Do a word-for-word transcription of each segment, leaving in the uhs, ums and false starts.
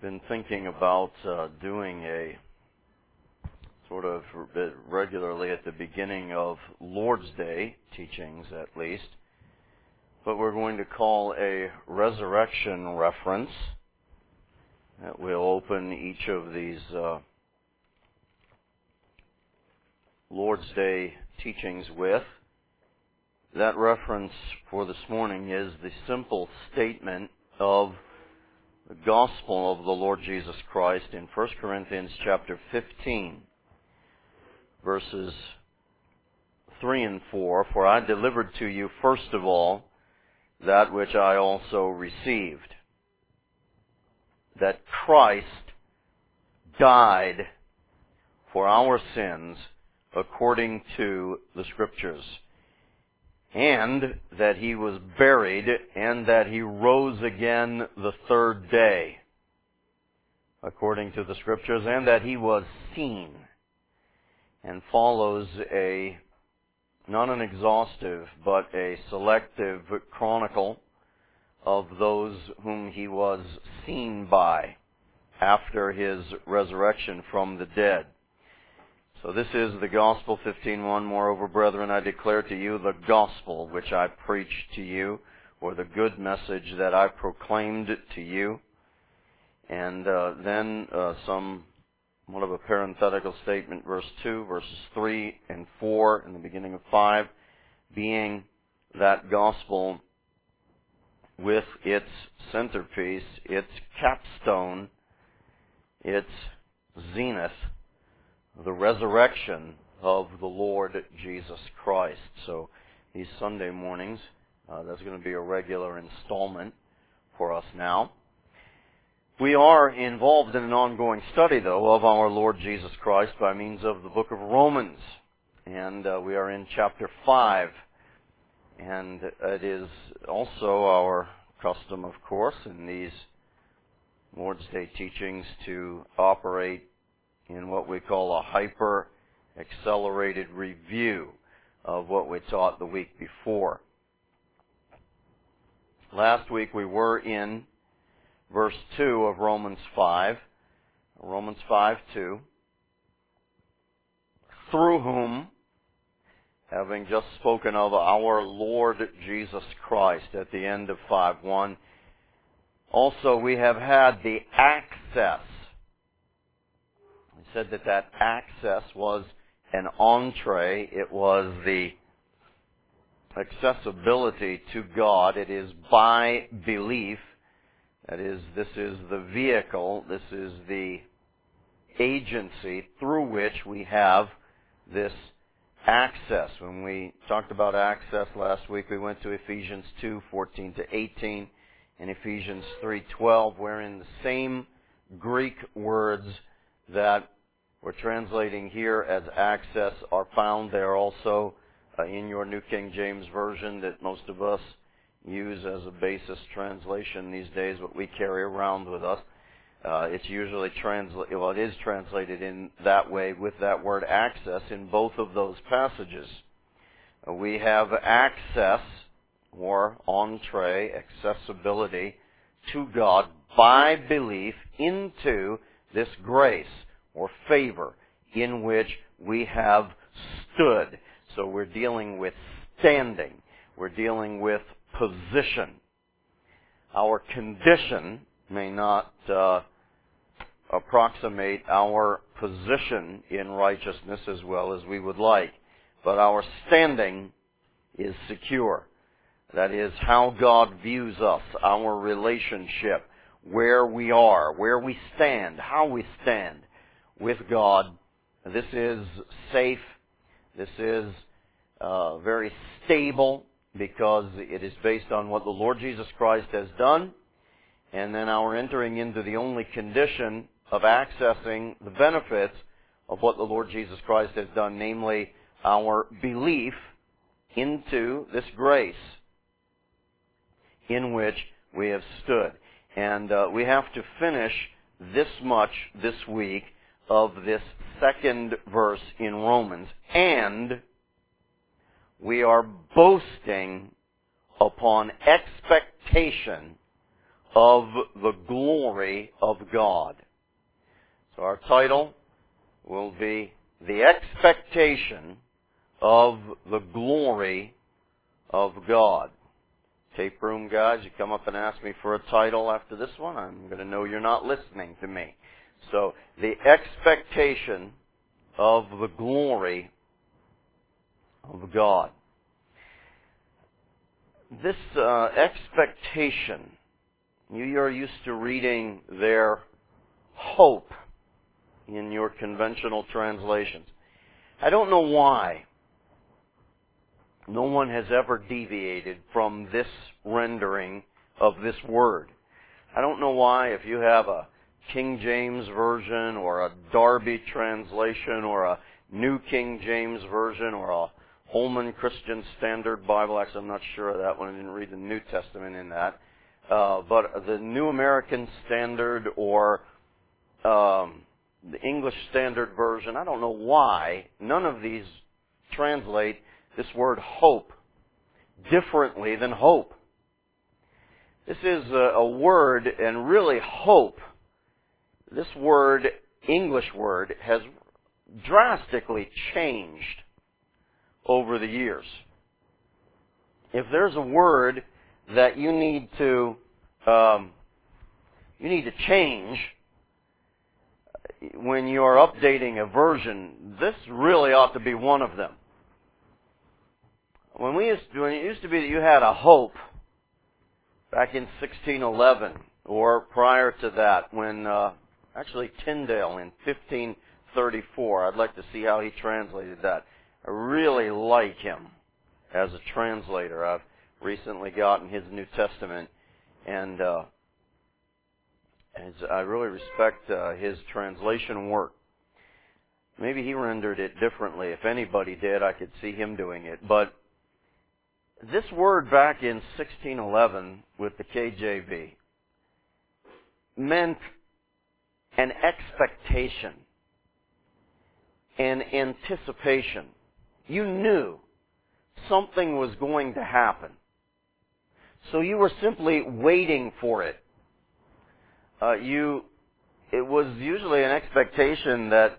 been thinking about uh, doing a sort of regularly at the beginning of Lord's Day teachings, at least, but we're going to call a resurrection reference that we'll open each of these uh, Lord's Day teachings with. That reference for this morning is the simple statement of the gospel of the Lord Jesus Christ in First Corinthians chapter fifteen, verses three and four. For I delivered to you first of all that which I also received, that Christ died for our sins according to the Scriptures, and that He was buried, and that He rose again the third day, according to the Scriptures, and that He was seen. And follows a, not an exhaustive, but a selective chronicle of those whom He was seen by after His resurrection from the dead. So this is the Gospel fifteen one. Moreover, brethren, I declare to you the gospel which I preached to you, or the good message that I proclaimed to you. And uh, then uh, some, one of a parenthetical statement, verse two, verses three and four, in the beginning of five, being that gospel with its centerpiece, its capstone, its zenith, the resurrection of the Lord Jesus Christ. So these Sunday mornings, uh, that's going to be a regular installment for us now. We are involved in an ongoing study, though, of our Lord Jesus Christ by means of the book of Romans. And uh, we are in chapter five. And it is also our custom, of course, in these Lord's Day teachings to operate in what we call a hyper-accelerated review of what we taught the week before. Last week we were in verse two of Romans five, Romans five two, through whom, having just spoken of our Lord Jesus Christ at the end of five one, also we have had the access. We said that that access was an entree. It was the accessibility to God. It is by belief. That is, this is the vehicle, this is the agency through which we have this access. When we talked about access last week, we went to Ephesians two fourteen to eighteen and Ephesians three twelve, wherein the same Greek words that we're translating here as access are found. They are also uh, in your New King James Version that most of us use as a basis translation these days, what we carry around with us. Uh, it's usually translated, well, it is translated in that way with that word access in both of those passages. Uh, we have access, or entree, accessibility to God by belief into this grace or favor in which we have stood. So we're dealing with standing. We're dealing with position. Our condition may not uh, approximate our position in righteousness as well as we would like, but our standing is secure. That is how God views us, our relationship, where we are, where we stand, how we stand with God. This is safe. This is uh, very stable, because it is based on what the Lord Jesus Christ has done, and then our entering into the only condition of accessing the benefits of what the Lord Jesus Christ has done, namely our belief into this grace in which we have stood. And uh, we have to finish this much this week of this second verse in Romans. And we are boasting upon expectation of the glory of God. So our title will be The Expectation of the Glory of God. Tape room guys, you come up and ask me for a title after this one, I'm going to know you're not listening to me. So, the expectation of the glory of God. This uh, expectation, you are used to reading their hope in your conventional translations. I don't know why no one has ever deviated from this rendering of this word. I don't know why, if you have a King James Version or a Darby translation or a New King James Version or a Holman Christian Standard Bible. Actually, I'm not sure of that one. I didn't read the New Testament in that. Uh, but the New American Standard or um, the English Standard Version, I don't know why none of these translate this word hope differently than hope. This is a, a word, and really hope, this word, English word, has drastically changed over the years. If there's a word that you need to um, you need to change when you're updating a version, this really ought to be one of them. When we used to, when it used to be that you had a hope back in sixteen eleven, or prior to that, when uh, actually Tyndale in fifteen thirty-four, I'd like to see how he translated that. I really like him as a translator. I've recently gotten his New Testament, and uh, as I really respect uh, his translation work. Maybe he rendered it differently. If anybody did, I could see him doing it. But this word back in sixteen eleven with the K J V meant an expectation, an anticipation. You knew something was going to happen. So you were simply waiting for it. Uh, you, it was usually an expectation that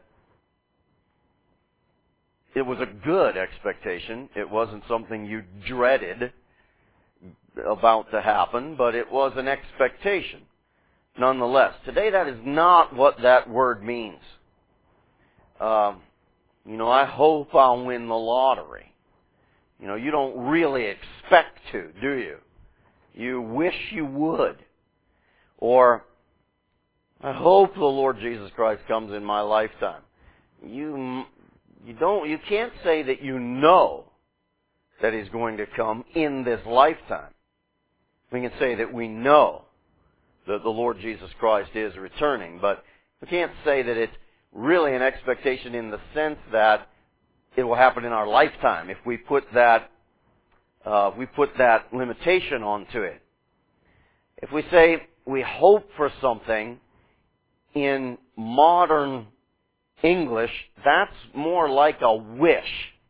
it was a good expectation. It wasn't something you dreaded about to happen, but it was an expectation nonetheless. Today, that is not what that word means. Um, you know, I hope I'll win the lottery. You know, you don't really expect to, do you? You wish you would. Or, I hope the Lord Jesus Christ comes in my lifetime. You You don't, you can't say that you know that He's going to come in this lifetime. We can say that we know that the Lord Jesus Christ is returning, but we can't say that it's really an expectation in the sense that it will happen in our lifetime if we put that, uh, if we put that limitation onto it. If we say we hope for something in modern English, that's more like a wish.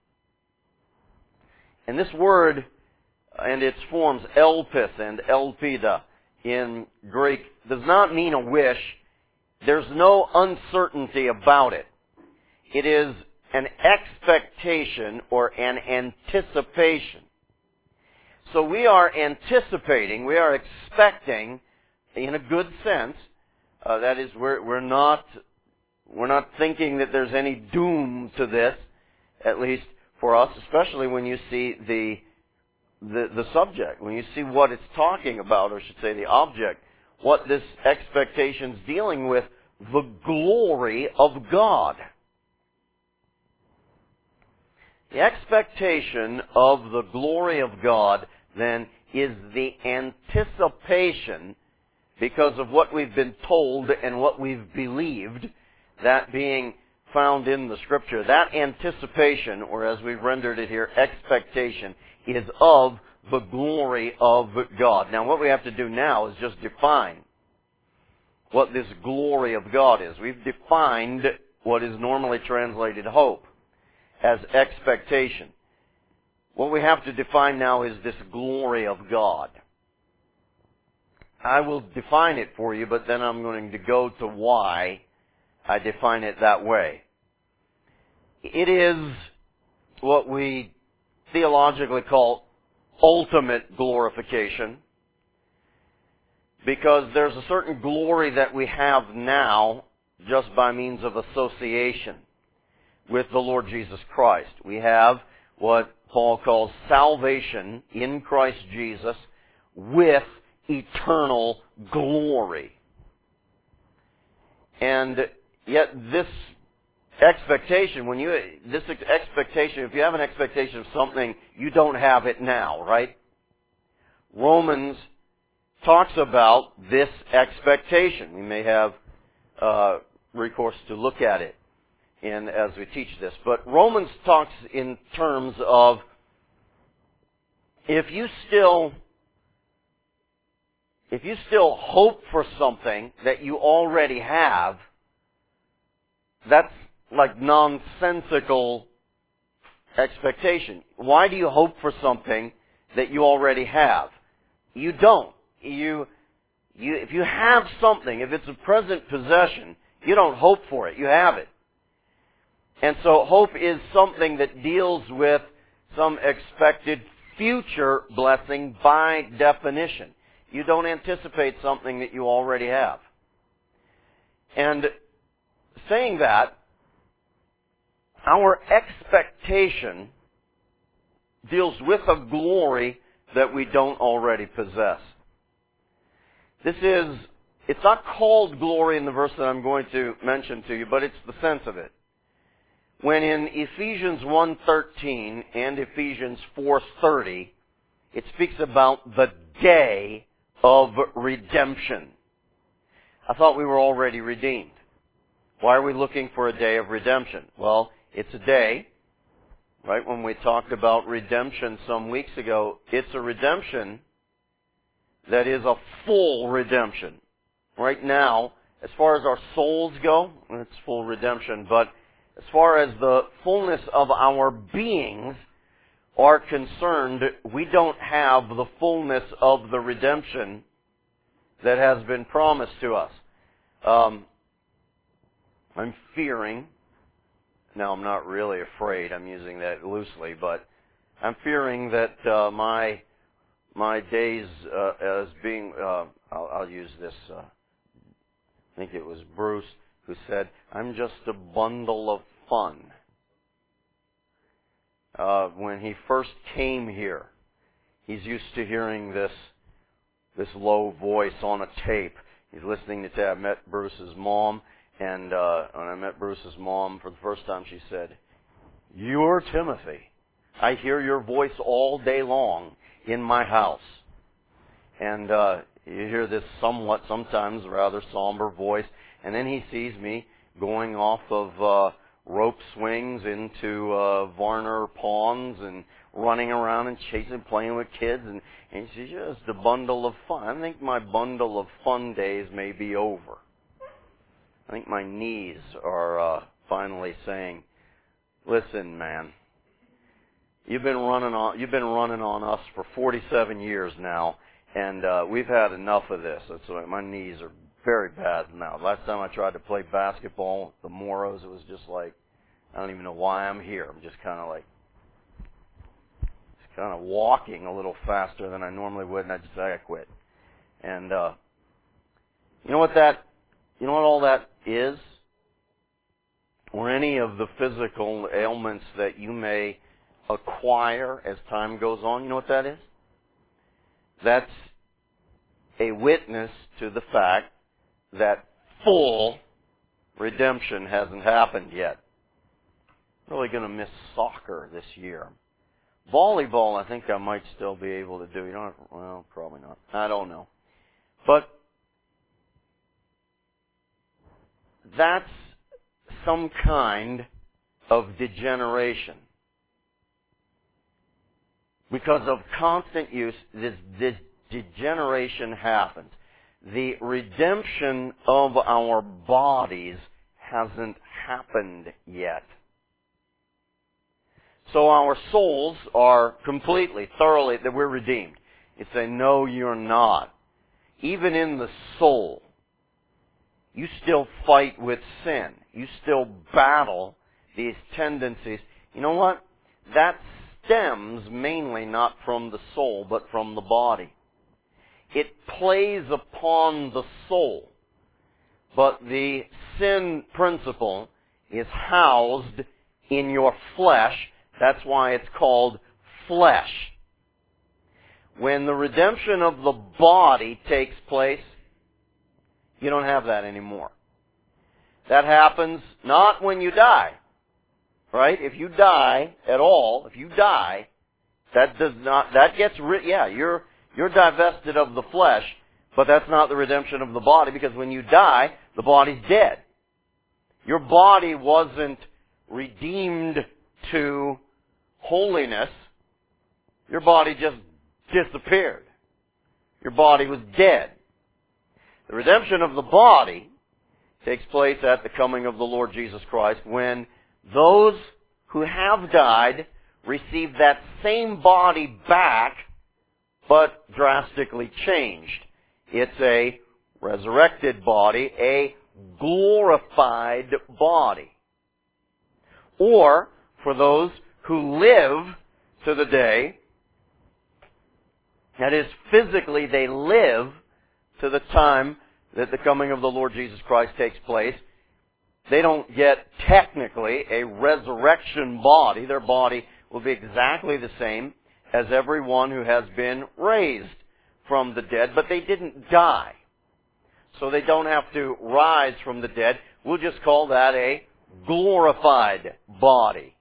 And this word and its forms elpis and elpida in Greek does not mean a wish. There's no uncertainty about it. It is an expectation or an anticipation. So we are anticipating, we are expecting, in a good sense, uh, that is, we're, we're not We're not thinking that there's any doom to this, at least for us, especially when you see the, the the subject, when you see what it's talking about, or I should say the object, what this expectation's dealing with, the glory of God. The expectation of the glory of God, then, is the anticipation, because of what we've been told and what we've believed, that being found in the Scripture, that anticipation, or as we've rendered it here, expectation, is of the glory of God. Now, what we have to do now is just define what this glory of God is. We've defined what is normally translated hope as expectation. What we have to define now is this glory of God. I will define it for you, but then I'm going to go to why I define it that way. It is what we theologically call ultimate glorification, because there's a certain glory that we have now just by means of association with the Lord Jesus Christ. We have what Paul calls salvation in Christ Jesus with eternal glory. And yet this expectation, when you, this expectation, if you have an expectation of something, you don't have it now, right? Romans talks about this expectation. We may have uh, recourse to look at it in as we teach this. But Romans talks in terms of if you still if you still hope for something that you already have, that's like nonsensical expectation. Why do you hope for something that you already have? You don't. You, you, if you have something, if it's a present possession, you don't hope for it. You have it. And so hope is something that deals with some expected future blessing by definition. You don't anticipate something that you already have. And saying that, our expectation deals with a glory that we don't already possess. This is, it's not called glory in the verse that I'm going to mention to you, but it's the sense of it. When in Ephesians one thirteen and Ephesians four thirty, it speaks about the day of redemption. I thought we were already redeemed. Why are we looking for a day of redemption? Well, it's a day, right, when we talked about redemption some weeks ago, it's a redemption that is a full redemption. Right now, as far as our souls go, it's full redemption, but as far as the fullness of our beings are concerned, we don't have the fullness of the redemption that has been promised to us. Um, I'm fearing, now I'm not really afraid, I'm using that loosely, but I'm fearing that uh, my my days uh, as being, uh, I'll, I'll use this, uh, I think it was Bruce who said, I'm just a bundle of fun. Uh, when he first came here, he's used to hearing this this low voice on a tape. He's listening to tape. I met Bruce's mom, and uh, when I met Bruce's mom for the first time, she said, "You're Timothy. I hear your voice all day long in my house." And uh, you hear this somewhat, sometimes rather somber voice, and then he sees me going off of uh, rope swings into uh, Varner ponds and running around and chasing, playing with kids, and, and she's just a bundle of fun. I think my bundle of fun days may be over. I think my knees are uh, finally saying, "Listen, man, you've been running on you've been running on us for forty-seven years now, and uh, we've had enough of this." That's why my knees are very bad now. Last time I tried to play basketball with the Moros, it was just like, I don't even know why I'm here. I'm just kind of like, just kind of walking a little faster than I normally would, and I just I quit. And uh, you know what that, you know what all that is, or any of the physical ailments that you may acquire as time goes on. You know what that is? That's a witness to the fact that full redemption hasn't happened yet. I'm really going to miss soccer this year. Volleyball, I think I might still be able to do. You don't. Well, probably not. I don't know. But that's some kind of degeneration. Because of constant use, this, this degeneration happens. The redemption of our bodies hasn't happened yet. So our souls are completely, thoroughly, that we're redeemed. You say, no, you're not. even in the soul, you still fight with sin. You still battle these tendencies. You know what? That stems mainly not from the soul, but from the body. It plays upon the soul. But the sin principle is housed in your flesh. That's why it's called flesh. When the redemption of the body takes place, you don't have that anymore. That happens not when you die. Right? If you die at all, if you die, that does not, that gets rid, yeah, you're, you're divested of the flesh, but that's not the redemption of the body, because when you die, the body's dead. Your body wasn't redeemed to holiness. Your body just disappeared. Your body was dead. The redemption of the body takes place at the coming of the Lord Jesus Christ, when those who have died receive that same body back, but drastically changed. It's a resurrected body, a glorified body. Or, for those who live to the day, that is, physically they live to the time that the coming of the Lord Jesus Christ takes place, they don't get technically a resurrection body. Their body will be exactly the same as everyone who has been raised from the dead, but they didn't die. So they don't have to rise from the dead. We'll just call that a glorified body.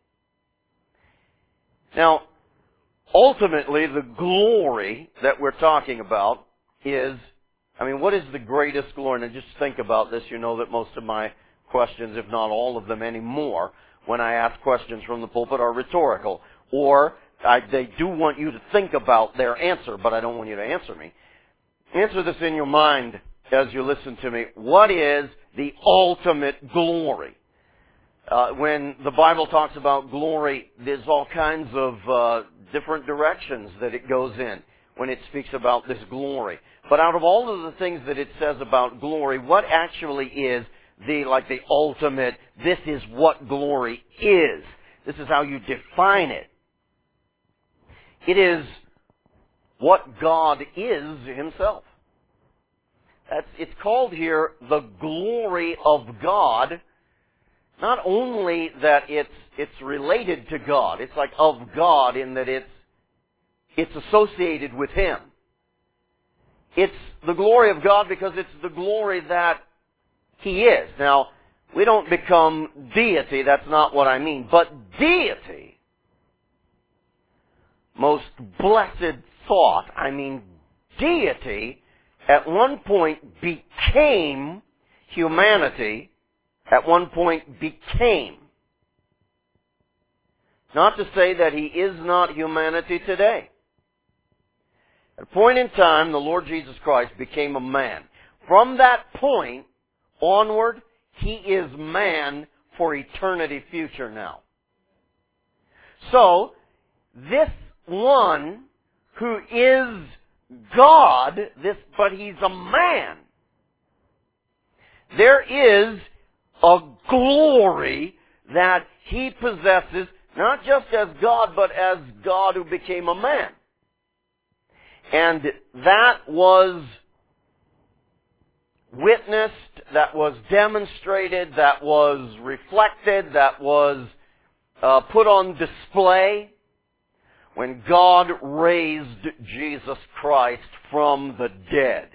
Now, ultimately, the glory that we're talking about is, I mean, what is the greatest glory? And just think about this. You know that most of my questions, if not all of them anymore, when I ask questions from the pulpit, are rhetorical. Or I, they do want you to think about their answer, but I don't want you to answer me. Answer this in your mind as you listen to me. What is the ultimate glory? Uh, when the Bible talks about glory, there's all kinds of uh, different directions that it goes in when it speaks about this glory. But out of all of the things that it says about glory, what actually is the, like the ultimate, this is what glory is. This is how you define it. It is what God is Himself. That's, it's called here the glory of God. Not only that it's, it's related to God. It's like of God in that it's, it's associated with Him. It's the glory of God because it's the glory that He is. Now, we don't become deity, that's not what I mean. But deity, most blessed thought, I mean deity, at one point became humanity, at one point became. Not to say that He is not humanity today. At a point in time, the Lord Jesus Christ became a man. From that point onward, He is man for eternity future now. So, this one who is God, this, but He's a man, there is a glory that He possesses, not just as God, but as God who became a man. And that was witnessed, that was demonstrated, that was reflected, that was uh, put on display when God raised Jesus Christ from the dead.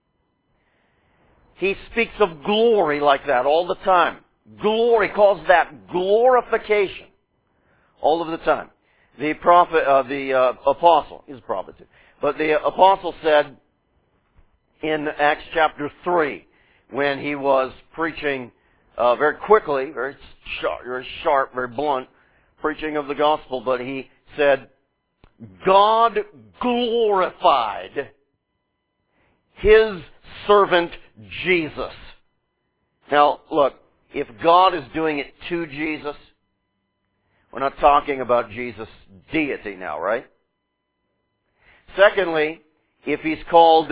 He speaks of glory like that all the time. Glory, calls that glorification all of the time. The prophet, uh, the uh, apostle, he's a prophet too, but the apostle said in Acts chapter three, when he was preaching uh, very quickly, very sharp, very sharp, very blunt, preaching of the gospel, but he said, God glorified His servant Jesus. Now, look, if God is doing it to Jesus, we're not talking about Jesus' deity now, right? Secondly, if He's called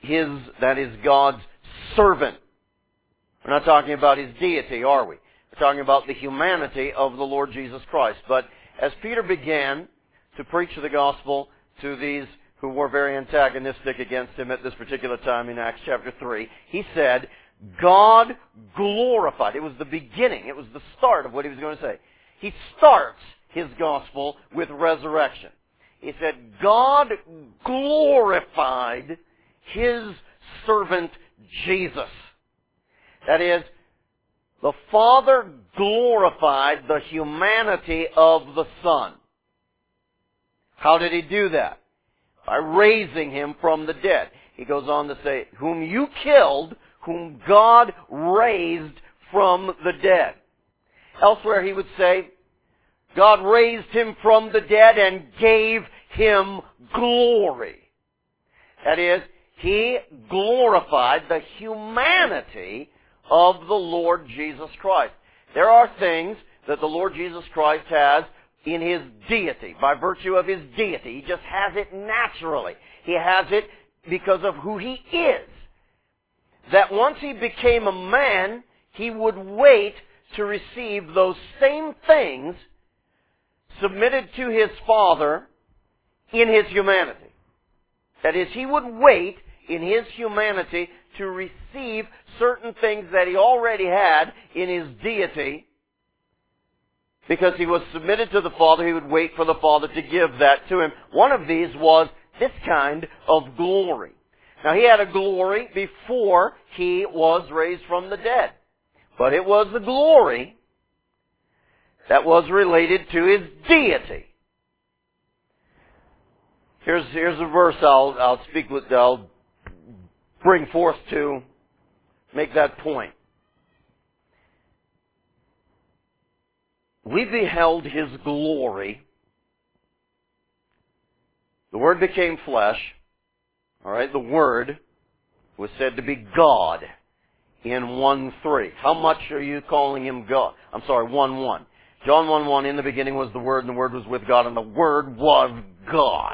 His, that is God's servant. We're not talking about His deity, are we? We're talking about the humanity of the Lord Jesus Christ. But as Peter began to preach the gospel to these who were very antagonistic against him at this particular time in Acts chapter three, he said, God glorified. It was the beginning. It was the start of what he was going to say. He starts his gospel with resurrection. He said, God glorified His servant Jesus. That is, the Father glorified the humanity of the Son. How did He do that? By raising Him from the dead. He goes on to say, whom you killed, whom God raised from the dead. Elsewhere he would say, God raised Him from the dead and gave Him glory. That is, He glorified the humanity of the Lord Jesus Christ. There are things that the Lord Jesus Christ has in His deity, by virtue of His deity. He just has it naturally. He has it because of who He is. That once He became a man, He would wait to receive those same things submitted to His Father in His humanity. That is, He would wait in His humanity to receive certain things that He already had in His deity. Because He was submitted to the Father, He would wait for the Father to give that to Him. One of these was this kind of glory. Now, He had a glory before He was raised from the dead. But it was the glory that was related to His deity. Here's, here's a verse I'll, I'll speak with, I'll bring forth to make that point. We beheld His glory. The Word became flesh. All right, the Word was said to be God in one three. How much are you calling Him God? I'm sorry, one one. John one one, in the beginning was the Word, and the Word was with God, and the Word was God.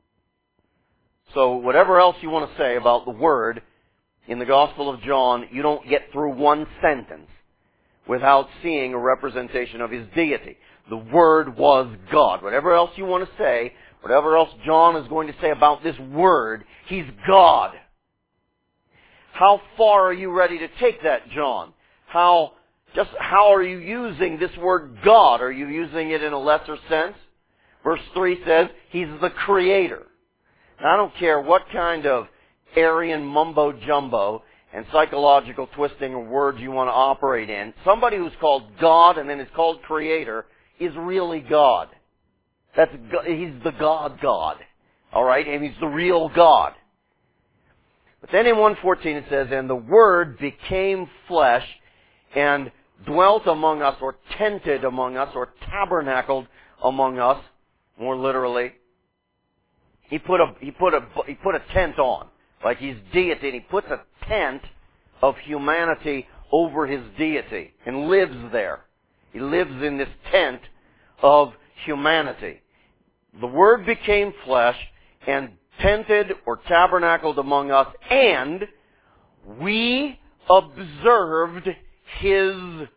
So whatever else you want to say about the Word in the Gospel of John, you don't get through one sentence without seeing a representation of His deity. The Word was God. Whatever else you want to say, whatever else John is going to say about this Word, He's God. How far are you ready to take that, John? How, just how are you using this word God? Are you using it in a lesser sense? Verse three says, He's the Creator. Now, I don't care what kind of Aryan mumbo-jumbo and psychological twisting of words you want to operate in. Somebody who's called God and then is called Creator is really God. That's He's the God God. All right? And He's the real God. But then in one fourteen it says, and the Word became flesh and dwelt among us, or tented among us, or tabernacled among us, more literally. He put a, he put a, he put a tent on, like He's deity, and He puts a tent of humanity over His deity and lives there. He lives in this tent of humanity. The Word became flesh and tented or tabernacled among us, and we observed His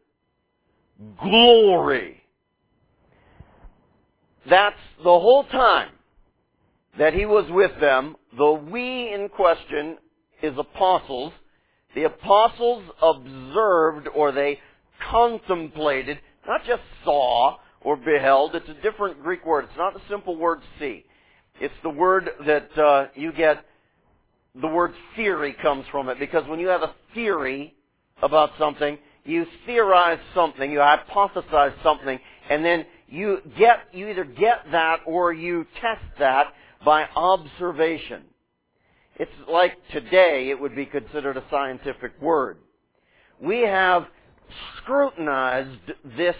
glory. That's the whole time that He was with them. The we in question is apostles. The apostles observed, or they contemplated, not just saw or beheld. It's a different Greek word. It's not the simple word see. It's the word that uh, you get, the word theory comes from it. Because when you have a theory about something, you theorize something, you hypothesize something, and then you get, you either get that or you test that by observation. It's like today it would be considered a scientific word. We have scrutinized this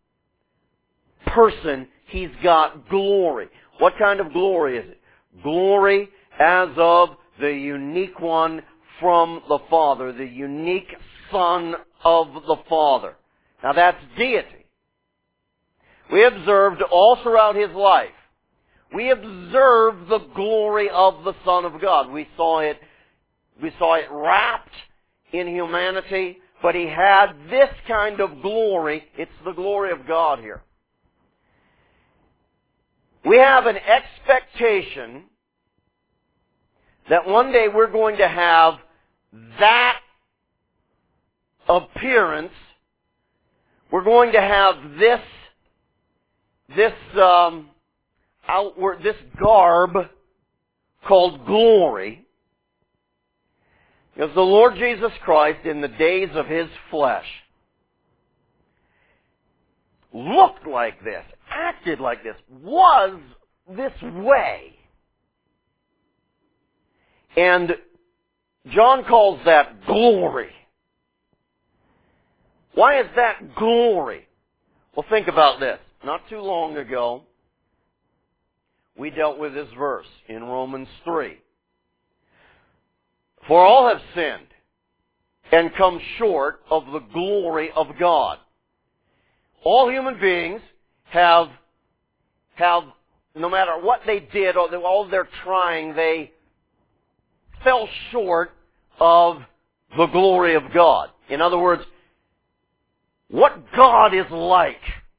person. He's got glory. What kind of glory is it? Glory as of the unique one from the Father, the unique Son of the Father. Now that's deity. We observed all throughout His life, we observed the glory of the Son of God. We saw it we saw it wrapped in humanity, but He had this kind of glory. It's the glory of God here. We have an expectation that one day we're going to have that appearance. We're going to have this, this um, outward, this garb called glory. Because the Lord Jesus Christ, in the days of His flesh, looked like this, acted like this, was this way. And John calls that glory. Why is that glory? Well, think about this. Not too long ago, we dealt with this verse in Romans three. For all have sinned and come short of the glory of God. All human beings have, have, no matter what they did, or all their trying, they fell short of the glory of God. In other words, what God is like,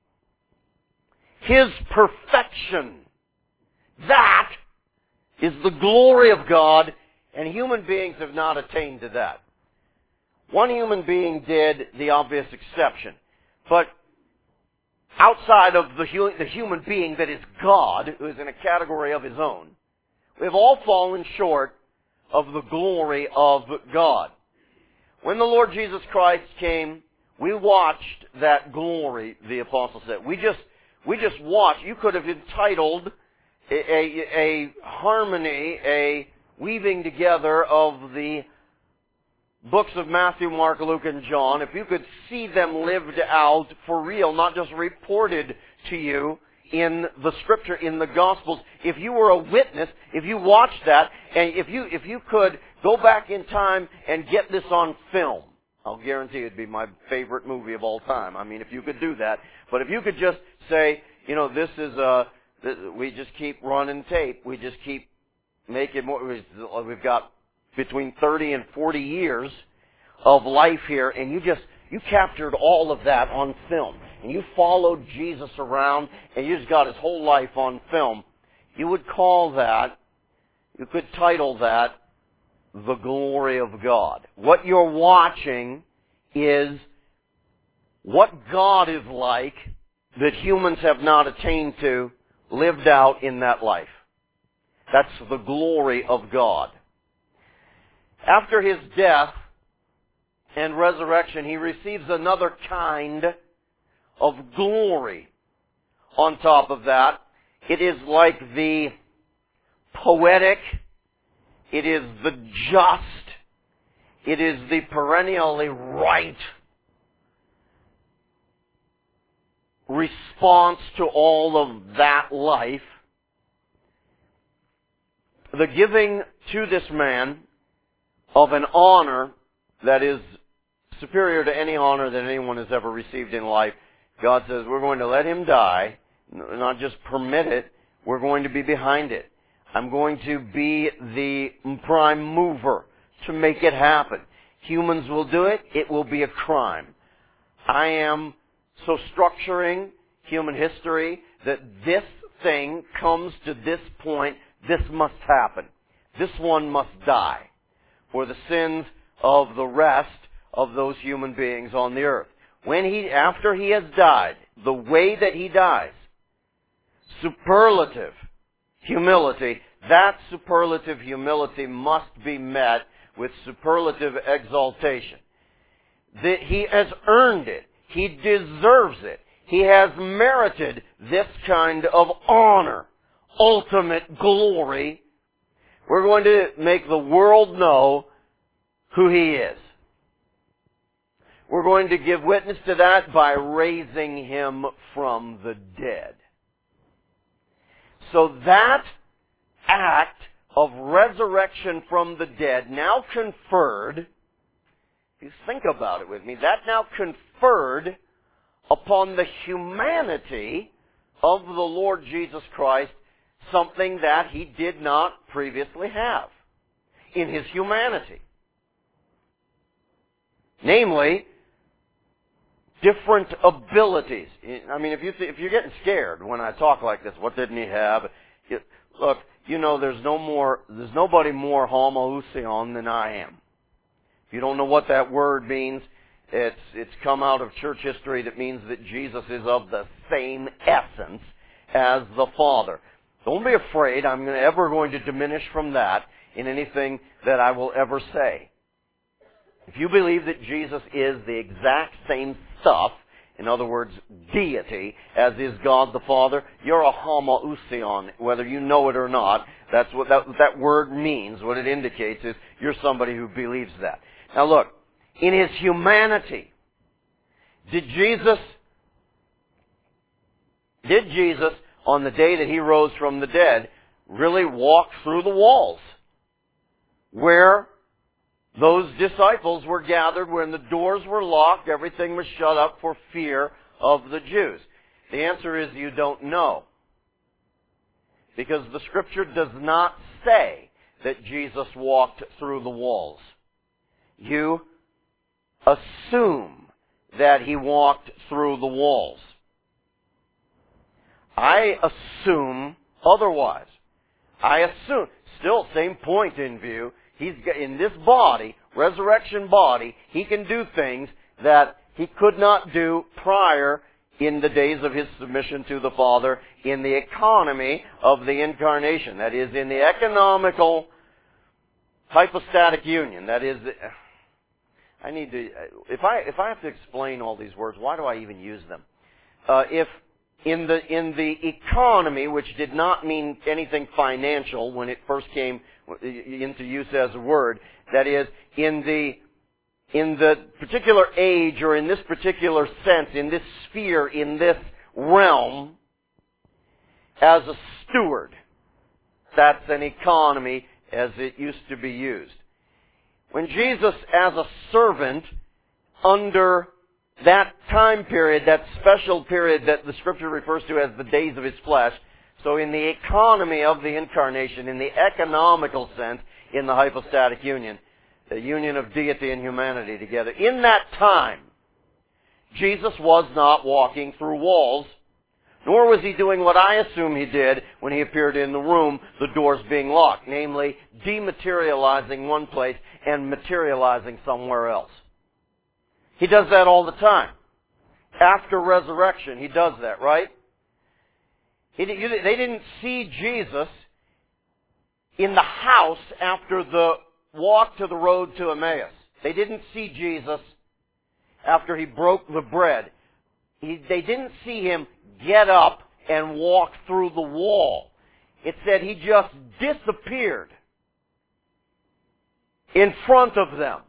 His perfection, that is the glory of God, and human beings have not attained to that. One human being did, the obvious exception. But outside of the, hu- the human being that is God, who is in a category of his own, we have all fallen short of the glory of God. When the Lord Jesus Christ came, we watched that glory, the apostle said. We just, we just watched. You could have entitled a, a, a harmony, a weaving together of the books of Matthew, Mark, Luke, and John. If you could see them lived out for real, not just reported to you in the Scripture, in the Gospels. If you were a witness, if you watched that, and if you, if you could go back in time and get this on film, I'll guarantee it'd be my favorite movie of all time. I mean, if you could do that. But if you could just say, you know, this is a, this, we just keep running tape. We just keep making more. We've got between thirty and forty years of life here, and you just, you captured all of that on film. And you followed Jesus around, and you just got His whole life on film. You would call that, you could title that, the glory of God. What you're watching is what God is like that humans have not attained to, lived out in that life. That's the glory of God. After His death and resurrection, He receives another kind of glory on top of that. It is like the poetic, it is the just, it is the perennially right response to all of that life. The giving to this man of an honor that is superior to any honor that anyone has ever received in life. God says, we're going to let him die, not just permit it, we're going to be behind it. I'm going to be the prime mover to make it happen. Humans will do it, it will be a crime. I am so structuring human history that this thing comes to this point, this must happen. This one must die for the sins of the rest of those human beings on the earth. When he, after he has died, the way that he dies, superlative humility, that superlative humility must be met with superlative exaltation. That he has earned it. He deserves it. He has merited this kind of honor, ultimate glory. We're going to make the world know who he is. We're going to give witness to that by raising him from the dead. So that act of resurrection from the dead now conferred, if you think about it with me, that now conferred upon the humanity of the Lord Jesus Christ something that he did not previously have in his humanity. Namely, different abilities. I mean, if, you th- if you're getting scared when I talk like this, what didn't he have? It, look, you know, there's no more, there's nobody more homoousion than I am. If you don't know what that word means, it's, it's come out of church history that means that Jesus is of the same essence as the Father. Don't be afraid. I'm ever going to diminish from that in anything that I will ever say. If you believe that Jesus is the exact same stuff, in other words, deity, as is God the Father, you're a homoousion, whether you know it or not. That's what that, that word means. What it indicates is you're somebody who believes that. Now look, in His humanity, did Jesus, did Jesus, on the day that He rose from the dead, really walk through the walls where those disciples were gathered, when the doors were locked, everything was shut up for fear of the Jews? The answer is you don't know. Because the Scripture does not say that Jesus walked through the walls. You assume that He walked through the walls. I assume otherwise. I assume, still same point in view, He's in this body, resurrection body, He can do things that He could not do prior in the days of His submission to the Father in the economy of the incarnation. That is, in the economical hypostatic union. That is, I need to, if I, if I have to explain all these words, why do I even use them? Uh, if in the, in the economy, which did not mean anything financial when it first came into use as a word, that is, in the, in the particular age or in this particular sense, in this sphere, in this realm, as a steward. That's an economy as it used to be used. When Jesus, as a servant, under that time period, that special period that the Scripture refers to as the days of His flesh, so in the economy of the incarnation, in the economical sense, in the hypostatic union, the union of deity and humanity together, in that time, Jesus was not walking through walls, nor was He doing what I assume He did when He appeared in the room, the doors being locked, namely dematerializing one place and materializing somewhere else. He does that all the time. After resurrection, He does that, right? He, they didn't see Jesus in the house after the walk to the road to Emmaus. They didn't see Jesus after He broke the bread. He, they didn't see Him get up and walk through the wall. It said He just disappeared in front of them.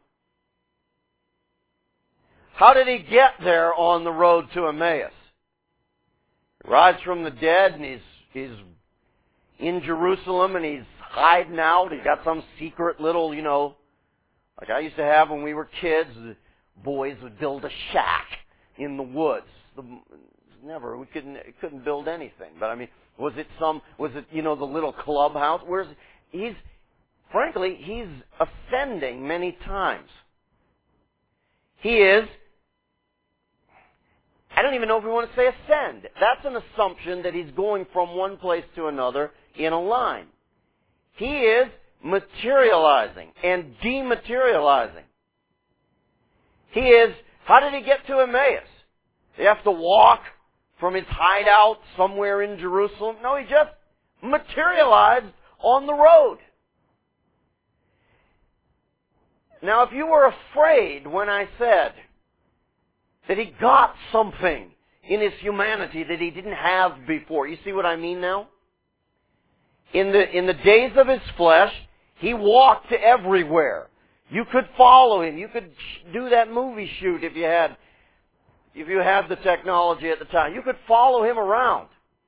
How did He get there on the road to Emmaus? He rises from the dead and he's, he's in Jerusalem and he's hiding out. He's got some secret little, you know, like I used to have when we were kids, the boys would build a shack in the woods. The, never, we couldn't, couldn't build anything. But I mean, was it some, was it, you know, the little clubhouse? Where's, he's, frankly, he's ascending many times. He is, I don't even know if we want to say ascend. That's an assumption that He's going from one place to another in a line. He is materializing and dematerializing. He is, how did He get to Emmaus? Did He have to walk from His hideout somewhere in Jerusalem? No, He just materialized on the road. Now, if you were afraid when I said that He got something in His humanity that He didn't have before, you see what I mean now? In the, in the days of His flesh, He walked everywhere. You could follow Him. You could do that movie shoot if you had, if you had the technology at the time. You could follow Him around.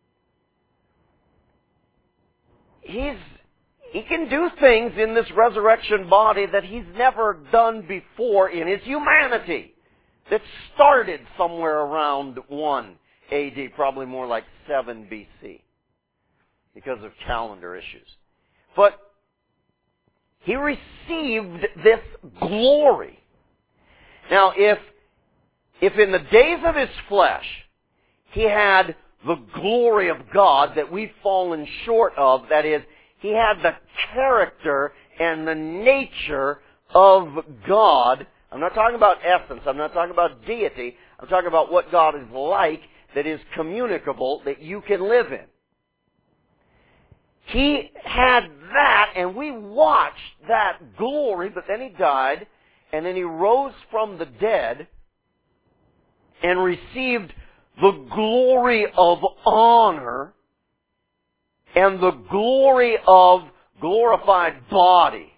He's, He can do things in this resurrection body that He's never done before in His humanity. That started somewhere around one A D, probably more like seven B C, because of calendar issues. But He received this glory. Now, if, if in the days of His flesh, He had the glory of God that we've fallen short of, that is, He had the character and the nature of God. I'm not talking about essence. I'm not talking about deity. I'm talking about what God is like that is communicable, that you can live in. He had that, and we watched that glory, but then He died, and then He rose from the dead and received the glory of honor and the glory of glorified body.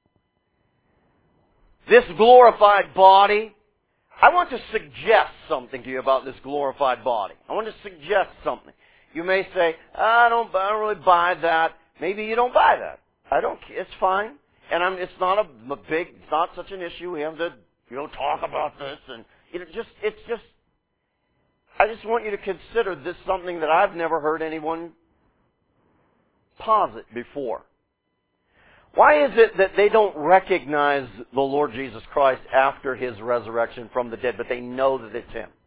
This glorified body, I want to suggest something to you about this glorified body. I want to suggest something. You may say, I don't, I don't really buy that. Maybe you don't buy that. I don't. It's fine, and I'm. It's not a, a big. It's not such an issue. We have to, you know, talk about this, and you know, just. It's just. I just want you to consider this something that I've never heard anyone posit before. Why is it that they don't recognize the Lord Jesus Christ after His resurrection from the dead, but they know that it's Him?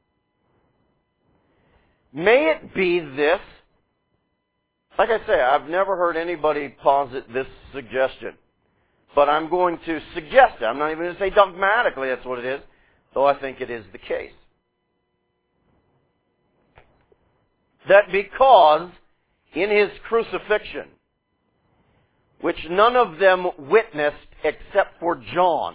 May it be this, like I say, I've never heard anybody posit this suggestion, but I'm going to suggest it. I'm not even going to say dogmatically that's what it is, though I think it is the case. That because in His crucifixion, which none of them witnessed except for John,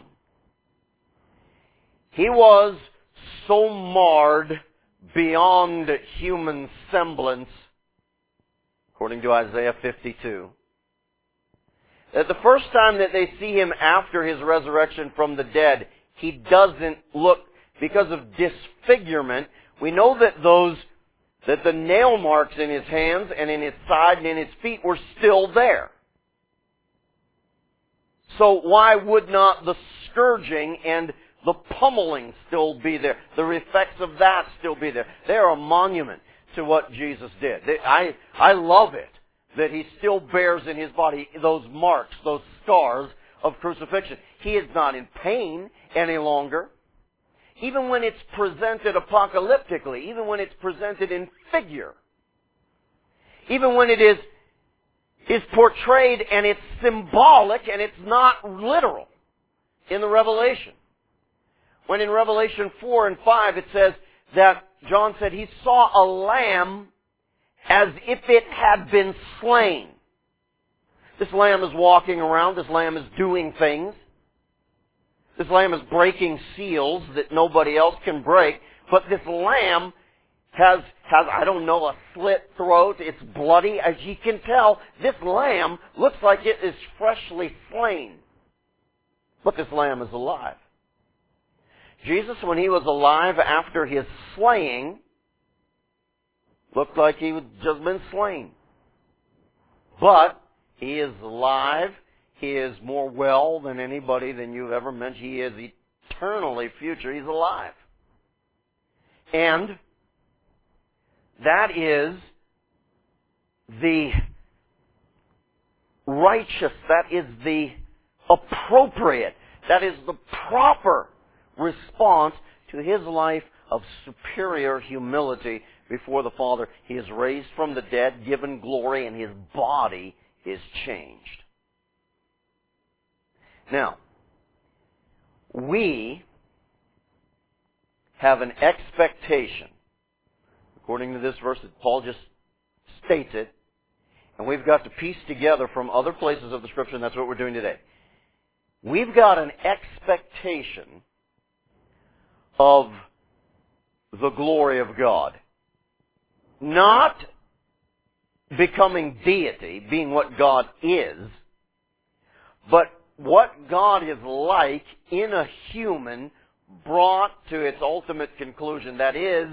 He was so marred beyond human semblance, according to Isaiah fifty-two, that the first time that they see Him after His resurrection from the dead, He doesn't look, because of disfigurement. We know that those, that the nail marks in His hands and in His side and in His feet were still there. So why would not the scourging and the pummeling still be there? The effects of that still be there. They're a monument to what Jesus did. They, I, I love it that He still bears in His body those marks, those scars of crucifixion. He is not in pain any longer. Even when it's presented apocalyptically, even when it's presented in figure, even when it is is portrayed and it's symbolic and it's not literal in the Revelation. When in Revelation four and five it says that John said he saw a lamb as if it had been slain. This lamb is walking around. This lamb is doing things. This lamb is breaking seals that nobody else can break. But this lamb has, has, I don't know, a slit throat. It's bloody. As you can tell, this lamb looks like it is freshly slain. But this lamb is alive. Jesus, when He was alive after His slaying, looked like He had just been slain. But He is alive. He is more well than anybody than you've ever mentioned. He is eternally future. He's alive. And that is the righteous, that is the appropriate, that is the proper response to His life of superior humility before the Father. He is raised from the dead, given glory, and His body is changed. Now, we have an expectation, according to this verse that Paul just states it, and we've got to piece together from other places of the Scripture, and that's what we're doing today. We've got an expectation of the glory of God. Not becoming deity, being what God is, but what God is like in a human brought to its ultimate conclusion. That is,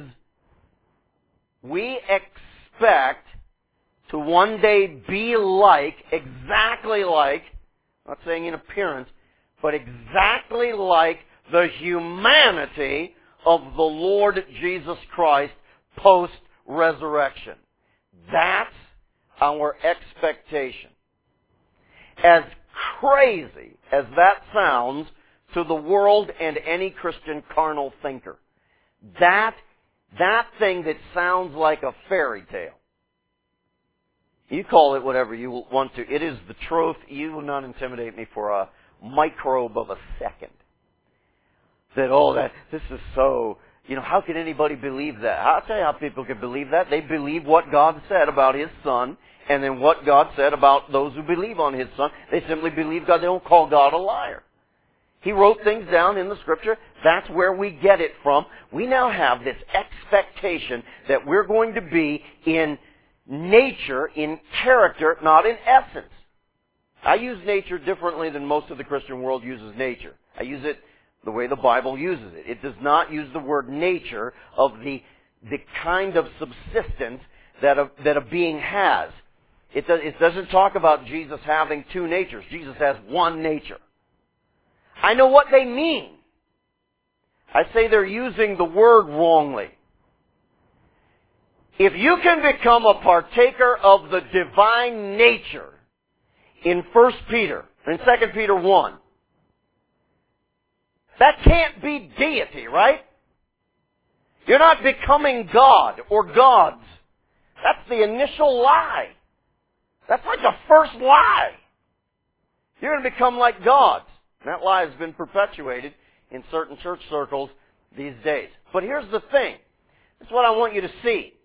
we expect to one day be like, exactly like, I'm not saying in appearance, but exactly like the humanity of the Lord Jesus Christ post-resurrection. That's our expectation. As crazy as that sounds, to the world and any Christian carnal thinker. That, that thing that sounds like a fairy tale. You call it whatever you want to. It is the truth. You will not intimidate me for a microbe of a second. That, oh, that, this is so, you know, how can anybody believe that? I'll tell you how people can believe that. They believe what God said about His Son, and then what God said about those who believe on His Son. They simply believe God. They don't call God a liar. He wrote things down in the Scripture. That's where we get it from. We now have this expectation that we're going to be in nature, in character, not in essence. I use nature differently than most of the Christian world uses nature. I use it the way the Bible uses it. It does not use the word nature of the the kind of subsistence that a, that a being has. It, does, it doesn't talk about Jesus having two natures. Jesus has one nature. I know what they mean. I say they're using the word wrongly. If you can become a partaker of the divine nature in First Peter, in Second Peter one, that can't be deity, right? You're not becoming God or gods. That's the initial lie. That's like the first lie. You're going to become like gods. And that lie has been perpetuated in certain church circles these days. But here's the thing. This is what I want you to see.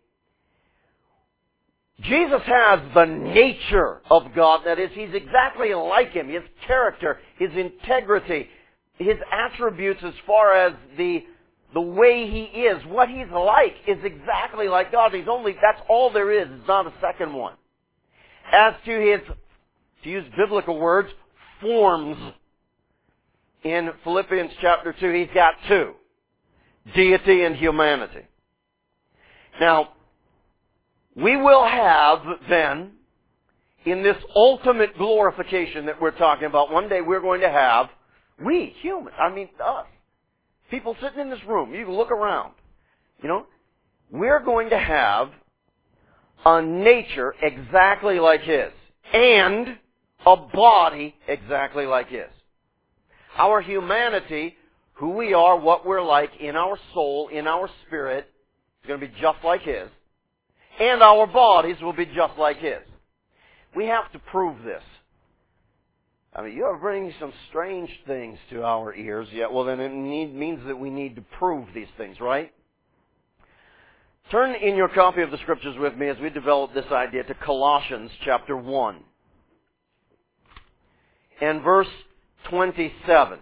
Jesus has the nature of God. That is, He's exactly like Him. His character, His integrity, His attributes as far as the the way He is, what He's like is exactly like God. He's only, that's all there is. It's not a second one. As to His, to use biblical words, forms, in Philippians chapter two, He's got two. Deity and humanity. Now, we will have then, in this ultimate glorification that we're talking about, one day we're going to have, we, humans, I mean us, people sitting in this room, you can look around, you know, we're going to have a nature exactly like His, and a body exactly like His. Our humanity, who we are, what we're like, in our soul, in our spirit, is going to be just like His. And our bodies will be just like His. We have to prove this. I mean, you are bringing some strange things to our ears, yet, well then it need, means that we need to prove these things, right? Turn in your copy of the Scriptures with me as we develop this idea to Colossians chapter one. And verse twenty-seven.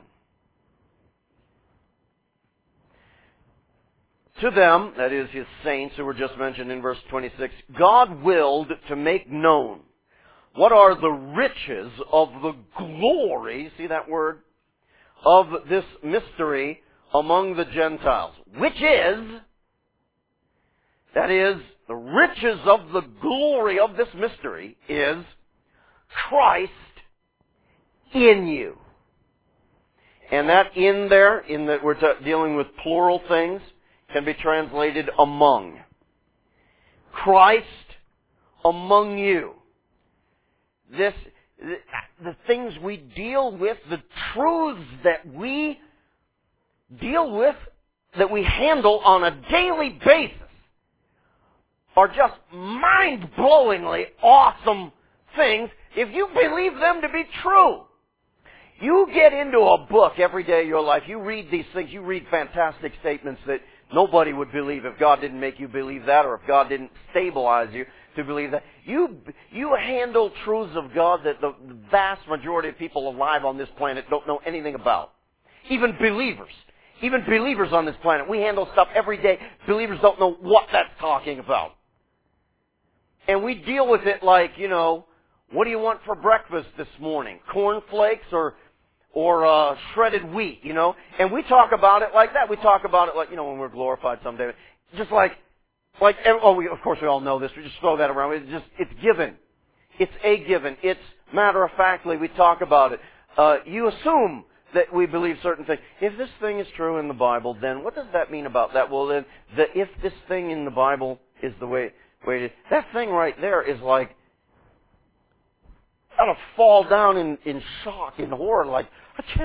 To them, that is His saints who were just mentioned in verse twenty-six, God willed to make known what are the riches of the glory, see that word, of this mystery among the Gentiles, which is, that is, the riches of the glory of this mystery is Christ in you. And that in there, in that we're t- dealing with plural things, can be translated among. Christ among you. This, the, the things we deal with, the truths that we deal with, that we handle on a daily basis, are just mind-blowingly awesome things if you believe them to be true. You get into a book every day of your life, you read these things, you read fantastic statements that nobody would believe if God didn't make you believe that, or if God didn't stabilize you to believe that. You you handle truths of God that the vast majority of people alive on this planet don't know anything about. Even believers. Even believers on this planet. We handle stuff every day. Believers don't know what that's talking about. And we deal with it like, you know, what do you want for breakfast this morning? Cornflakes or or uh, shredded wheat, you know? And we talk about it like that. We talk about it like, you know, when we're glorified someday. Just like, like, oh, we, of course we all know this. We just throw that around. It's just, it's given. It's a given. It's matter-of-factly, we talk about it. Uh, you assume that we believe certain things. If this thing is true in the Bible, then what does that mean about that? Well, then, the, if this thing in the Bible is the way, way it is, that thing right there is like, ought to fall down in, in shock, in horror, like, I can't,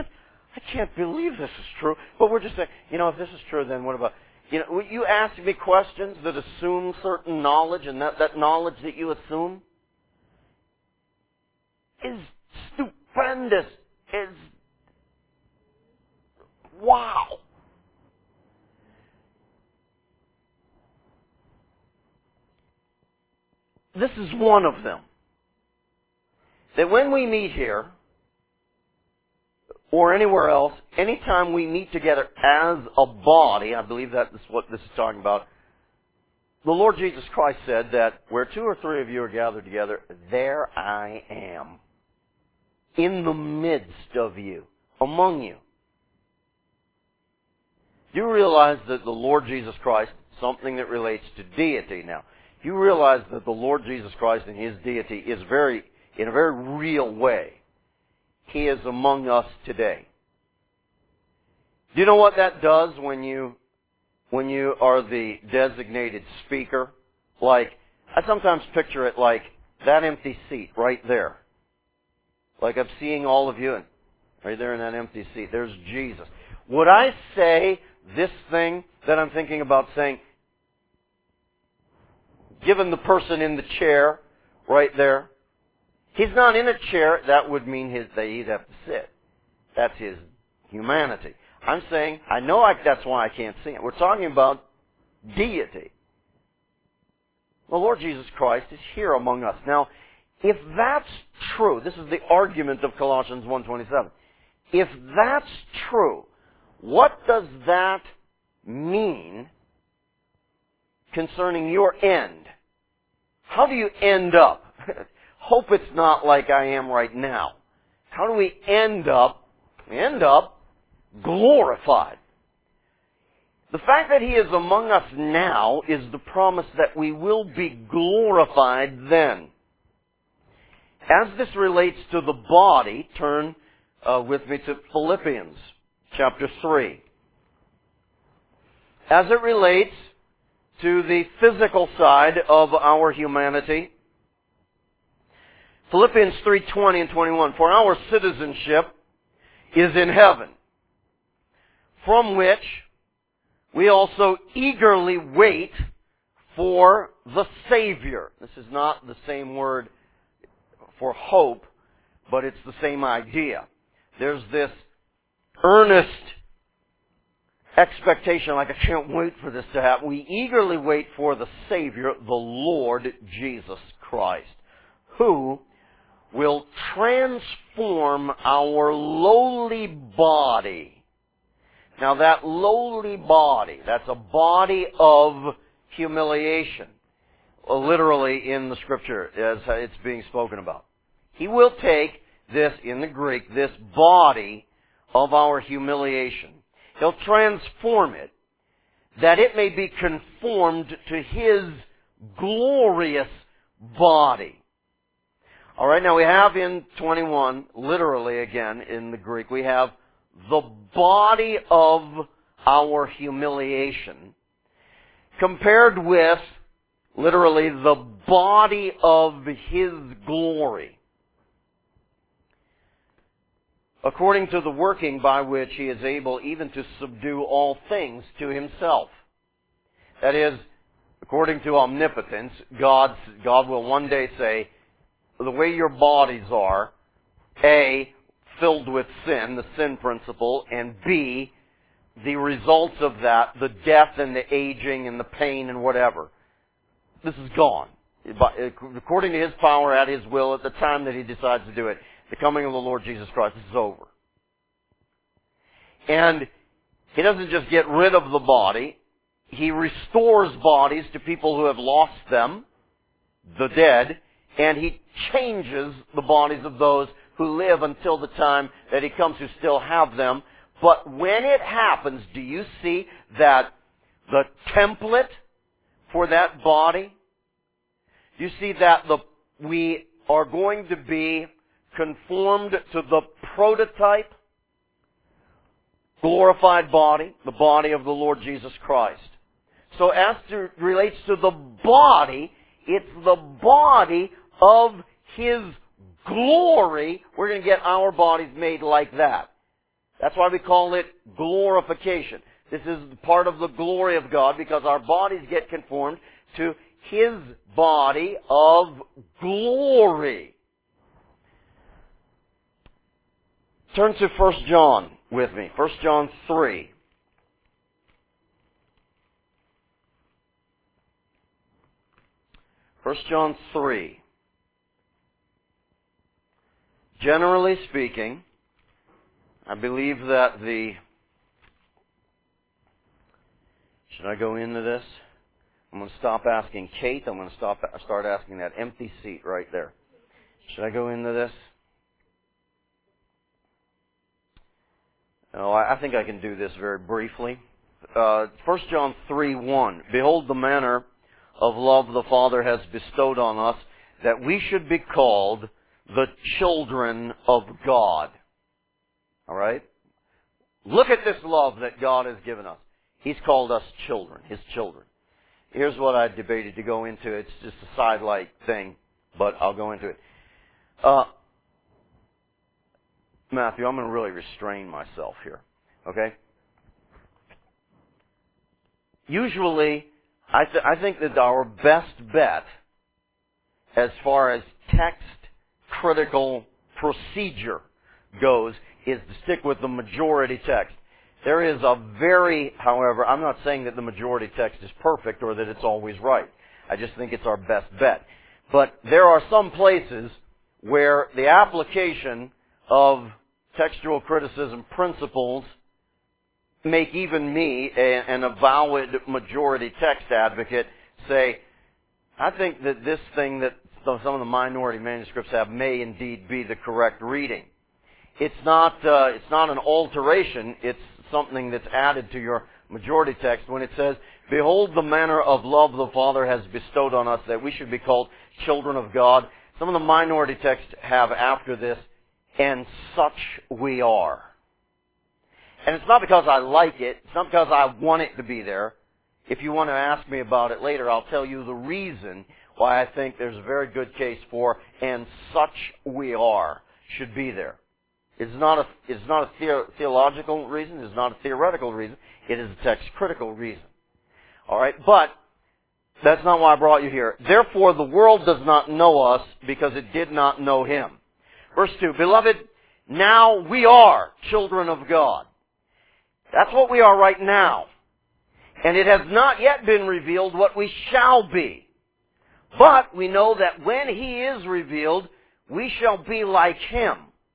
I can't believe this is true. But we're just saying, you know, if this is true, then what about, you know, you ask me questions that assume certain knowledge, and that, that knowledge that you assume is stupendous, is wow. This is one of them. That when we meet here, or anywhere else, anytime we meet together as a body, I believe that is what this is talking about, the Lord Jesus Christ said that where two or three of you are gathered together, there I am. In the midst of you, among you. You realize that the Lord Jesus Christ, something that relates to deity now, you realize that the Lord Jesus Christ in His deity is very, in a very real way, He is among us today. Do you know what that does when you, when you are the designated speaker? Like, I sometimes picture it like that empty seat right there. Like I'm seeing all of you, and right there in that empty seat, there's Jesus. Would I say this thing that I'm thinking about saying, given the person in the chair right there? He's not in a chair. That would mean his, that he'd have to sit. That's his humanity. I'm saying, I know I, that's why I can't see it. We're talking about deity. The Lord Jesus Christ is here among us. Now, if that's true, this is the argument of Colossians one twenty-seven. If that's true, what does that mean concerning your end? How do you end up? Hope it's not like I am right now. How do we end up? We end up glorified. The fact that He is among us now is the promise that we will be glorified then. As this relates to the body, turn uh, with me to Philippians chapter three. As it relates to the physical side of our humanity, Philippians three twenty and twenty-one, for our citizenship is in heaven, from which we also eagerly wait for the Savior. This is not the same word for hope, but it's the same idea. There's this earnest expectation, like I can't wait for this to happen. We eagerly wait for the Savior, the Lord Jesus Christ, who will transform our lowly body. Now that lowly body, that's a body of humiliation, literally in the Scripture as it's being spoken about. He will take this, in the Greek, this body of our humiliation. He'll transform it, that it may be conformed to His glorious body. All right, now we have in twenty-one, literally again in the Greek, we have the body of our humiliation compared with, literally, the body of His glory, according to the working by which He is able even to subdue all things to Himself. That is, according to omnipotence, God, God will one day say, the way your bodies are, A, filled with sin, the sin principle, and B, the results of that, the death and the aging and the pain and whatever. This is gone. According to His power, at His will, at the time that He decides to do it, the coming of the Lord Jesus Christ, this is over. And He doesn't just get rid of the body. He restores bodies to people who have lost them, the dead, and He changes the bodies of those who live until the time that He comes who still have them. But when it happens, do you see that the template for that body, you see that the we are going to be conformed to the prototype, glorified body, the body of the Lord Jesus Christ. So as it relates to the body, it's the body of His glory. We're going to get our bodies made like that. That's why we call it glorification. This is part of the glory of God because our bodies get conformed to His body of glory. Turn to First John with me. First John three. First John three. Generally speaking, I believe that the... Should I go into this? I'm going to stop asking Kate. I'm going to stop, start asking that empty seat right there. Should I go into this? Oh, I think I can do this very briefly. Uh, First John three one. Behold, the manner of love the Father has bestowed on us, that we should be called the children of God. All right? Look at this love that God has given us. He's called us children, His children. Here's what I debated to go into. It's just a sidelight thing, but I'll go into it. Uh, Matthew, I'm going to really restrain myself here. Okay? Usually, I, th- I think that our best bet as far as text-critical procedure goes is to stick with the majority text. There is a very, however, I'm not saying that the majority text is perfect or that it's always right. I just think it's our best bet. But there are some places where the application of textual criticism principles make even me, a, an avowed majority text advocate, say, I think that this thing that some of the minority manuscripts have may indeed be the correct reading. It's not, uh, it's not an alteration, it's something that's added to your majority text when it says, behold the manner of love the Father has bestowed on us that we should be called children of God. Some of the minority texts have after this, and such we are. And it's not because I like it, it's not because I want it to be there. If you want to ask me about it later, I'll tell you the reason why I think there's a very good case for, and such we are, should be there. It's not a, it's not a the, theological reason, it's not a theoretical reason, it is a text-critical reason. Alright, but that's not why I brought you here. Therefore, the world does not know us because it did not know Him. Verse two, Beloved, now we are children of God. That's what we are right now. And it has not yet been revealed what we shall be. But we know that when He is revealed, we shall be like Him.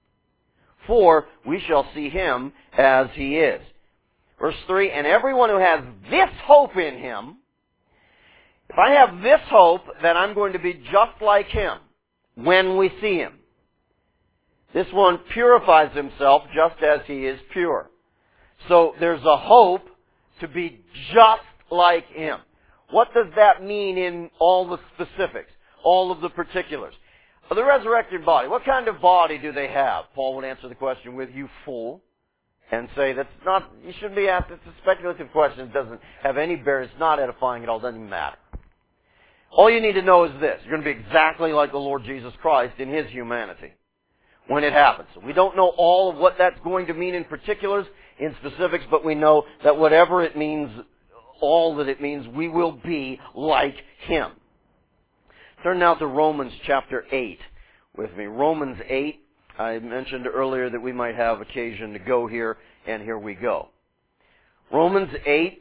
For we shall see Him as He is. Verse three, and everyone who has this hope in Him, if I have this hope that I'm going to be just like Him when we see Him, this one purifies himself just as he is pure. So there's a hope to be just like Him. What does that mean in all the specifics, all of the particulars? The resurrected body, what kind of body do they have? Paul would answer the question with, you fool, and say that's not, you shouldn't be asked, it's a speculative question, it doesn't have any bearing, it's not edifying at all, it doesn't even matter. All you need to know is this, you're going to be exactly like the Lord Jesus Christ in His humanity when it happens. We don't know all of what that's going to mean in particulars, in specifics, but we know that whatever it means, all that it means, we will be like Him. Turn now to Romans chapter eight with me. Romans eight, I mentioned earlier that we might have occasion to go here, and here we go. Romans eight,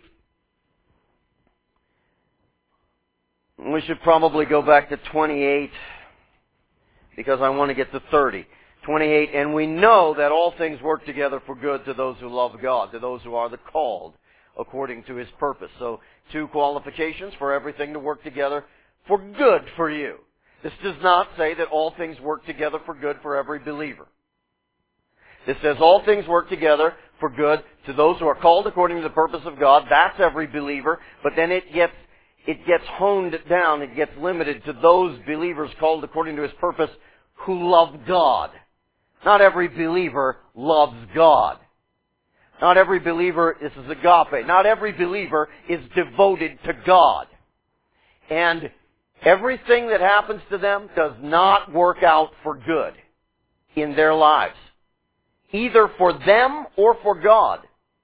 we should probably go back to twenty-eight, because I want to get to thirty. twenty-eight, and we know that all things work together for good to those who love God, to those who are the called, according to His purpose. So, two qualifications for everything to work together for good for you. This does not say that all things work together for good for every believer. This says all things work together for good to those who are called according to the purpose of God. That's every believer, but then it gets it gets honed down, it gets limited to those believers called according to His purpose who love God. Not every believer loves God. Not every believer, this is agape, not every believer is devoted to God. And everything that happens to them does not work out for good in their lives. either for them or for God.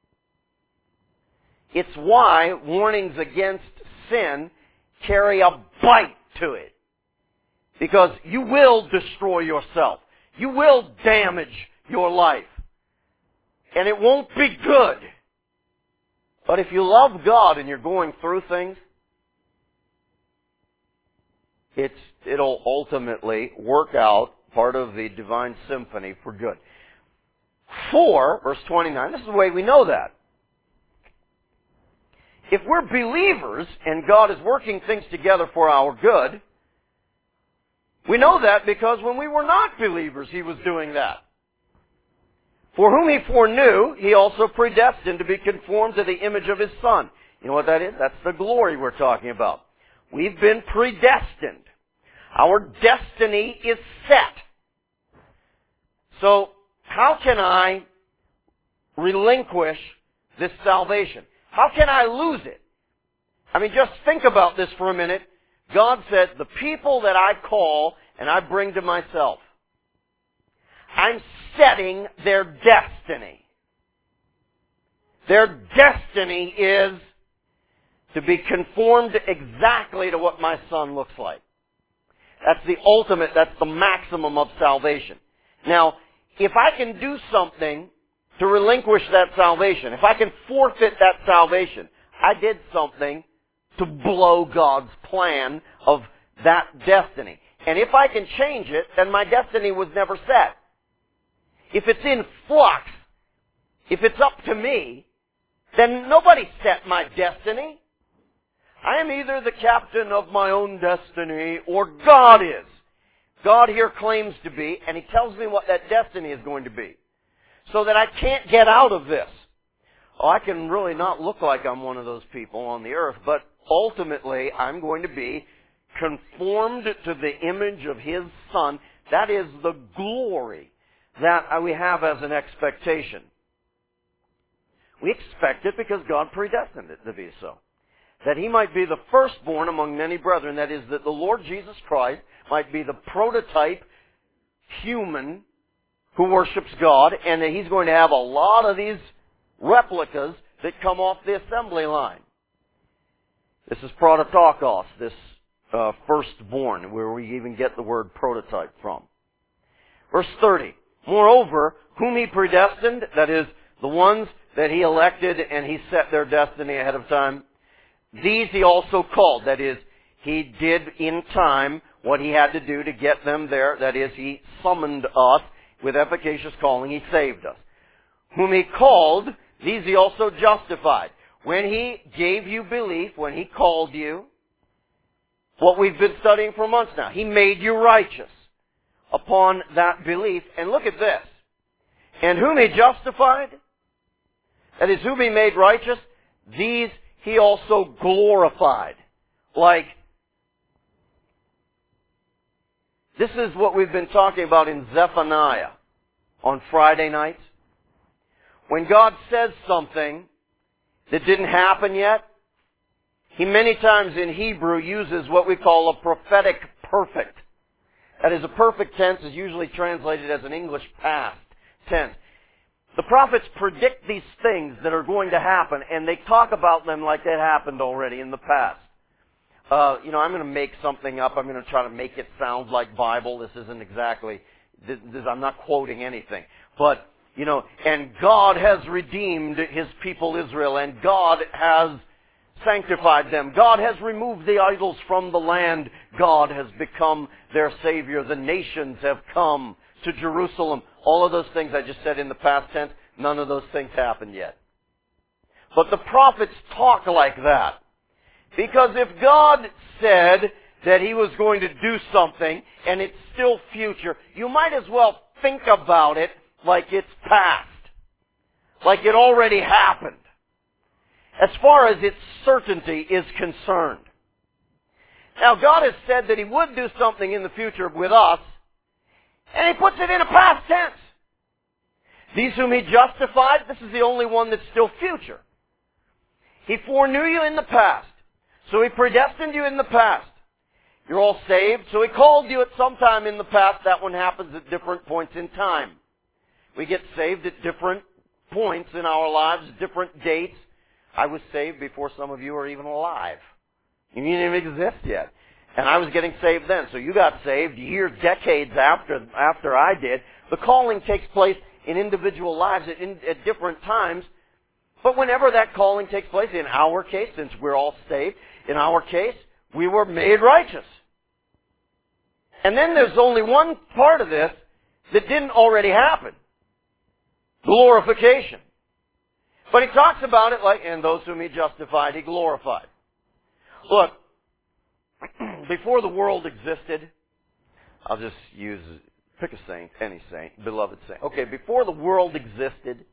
It's why warnings against sin carry a bite to it. Because you will destroy yourself. You will damage your life. And it won't be good. But if you love God and you're going through things, it's, it'll ultimately work out part of the divine symphony for good. For, verse twenty-nine, this is the way we know that. If we're believers and God is working things together for our good, we know that because when we were not believers, He was doing that. For whom He foreknew, He also predestined to be conformed to the image of His Son. You know what that is? That's the glory we're talking about. We've been predestined. Our destiny is set. So, how can I relinquish this salvation? How can I lose it? I mean, just think about this for a minute. God said, the people that I call and I bring to myself, I'm setting their destiny. Their destiny is to be conformed exactly to what my Son looks like. That's the ultimate, that's the maximum of salvation. Now, if I can do something to relinquish that salvation, if I can forfeit that salvation, I did something to blow God's plan of that destiny. And if I can change it, then my destiny was never set. If it's in flux, if it's up to me, then nobody set my destiny. I am either the captain of my own destiny or God is. God here claims to be, and He tells me what that destiny is going to be. So that I can't get out of this. Oh, I can really not look like I'm one of those people on the earth, but ultimately I'm going to be conformed to the image of His Son. That is the glory that we have as an expectation. We expect it because God predestined it to be so. That He might be the firstborn among many brethren. That is, that the Lord Jesus Christ might be the prototype human who worships God, and that He's going to have a lot of these replicas that come off the assembly line. This is prototokos, this uh, firstborn, where we even get the word prototype from. Verse thirty, moreover, whom He predestined, that is, the ones that He elected and He set their destiny ahead of time, these He also called, that is, He did in time what He had to do to get them there, that is, He summoned us with efficacious calling, He saved us. Whom He called, these He also justified. When He gave you belief, when He called you, what we've been studying for months now, He made you righteous upon that belief. And look at this. And whom He justified, that is, whom He made righteous, these He also glorified. Like, this is what we've been talking about in Zephaniah on Friday nights. When God says something that didn't happen yet, He many times in Hebrew uses what we call a prophetic perfect. That is, a perfect tense is usually translated as an English past tense. The prophets predict these things that are going to happen, and they talk about them like they happened already in the past. Uh, you know, I'm going to make something up. I'm going to try to make it sound like Bible. This isn't exactly, this, this, I'm not quoting anything. But, you know, and God has redeemed His people Israel, and God has sanctified them. God has removed the idols from the land. God has become their Savior. The nations have come to Jerusalem. All of those things I just said in the past tense, none of those things happened yet. But the prophets talk like that. Because if God said that He was going to do something and it's still future, you might as well think about it like it's past. Like it already happened. As far as its certainty is concerned. Now God has said that He would do something in the future with us, and He puts it in a past tense. These whom He justified, this is the only one that's still future. He foreknew you in the past. So He predestined you in the past. You're all saved. So He called you at some time in the past. That one happens at different points in time. We get saved at different points in our lives, different dates. I was saved before some of you are even alive. You didn't even exist yet. And I was getting saved then. So you got saved years, decades after after I did. The calling takes place in individual lives at, in, at different times. But whenever that calling takes place, in our case, since we're all saved, in our case, we were made righteous. And then there's only one part of this that didn't already happen. Glorification. But he talks about it like, and those whom he justified, he glorified. Look, before the world existed, I'll just use, pick a saint, any saint, beloved saint. Okay, before the world existed,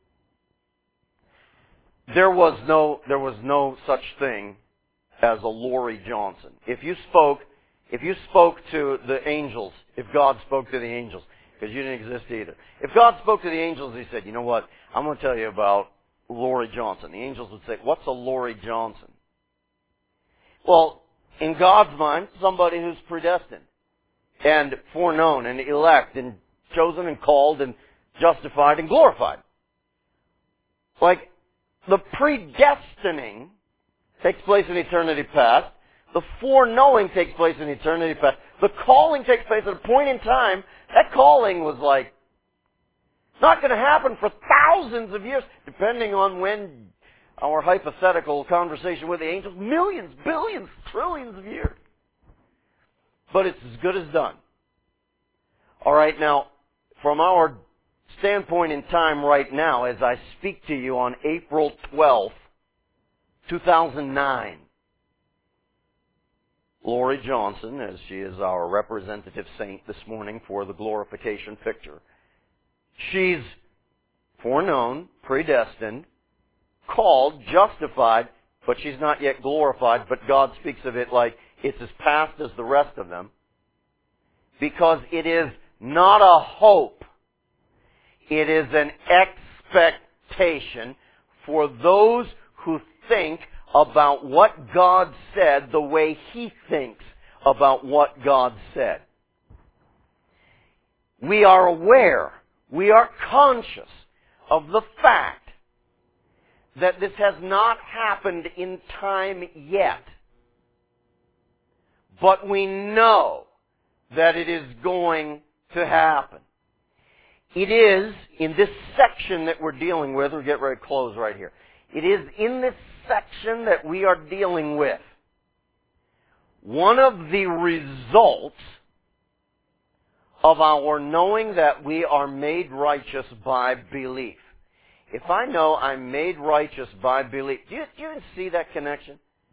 there was no, there was no such thing as a Laurie Johnson. If you spoke, if you spoke to the angels, if God spoke to the angels, because you didn't exist either. If God spoke to the angels, he said, you know what, I'm going to tell you about Laurie Johnson. The angels would say, what's a Laurie Johnson? Well, in God's mind, somebody who's predestined and foreknown and elect and chosen and called and justified and glorified. Like, the predestining takes place in eternity past. The foreknowing takes place in eternity past. The calling takes place at a point in time. That calling was like not going to happen for thousands of years, depending on when our hypothetical conversation with the angels, millions, billions, trillions of years. But it's as good as done. All right, now, from our standpoint in time right now, as I speak to you on April twelfth, two thousand nine, Laurie Johnson, as she is our representative saint this morning for the glorification picture, she's foreknown, predestined, called, justified, but she's not yet glorified, but God speaks of it like it's as past as the rest of them, because it is not a hope. It is an expectation for those who think about what God said the way He thinks about what God said. We are aware, we are conscious of the fact that this has not happened in time yet. But we know that it is going to happen. It is, in this section that we're dealing with, we'll get ready to close right here. It is in this section that we are dealing with. One of the results of our knowing that we are made righteous by belief. If I know I'm made righteous by belief, do you, do you see that connection?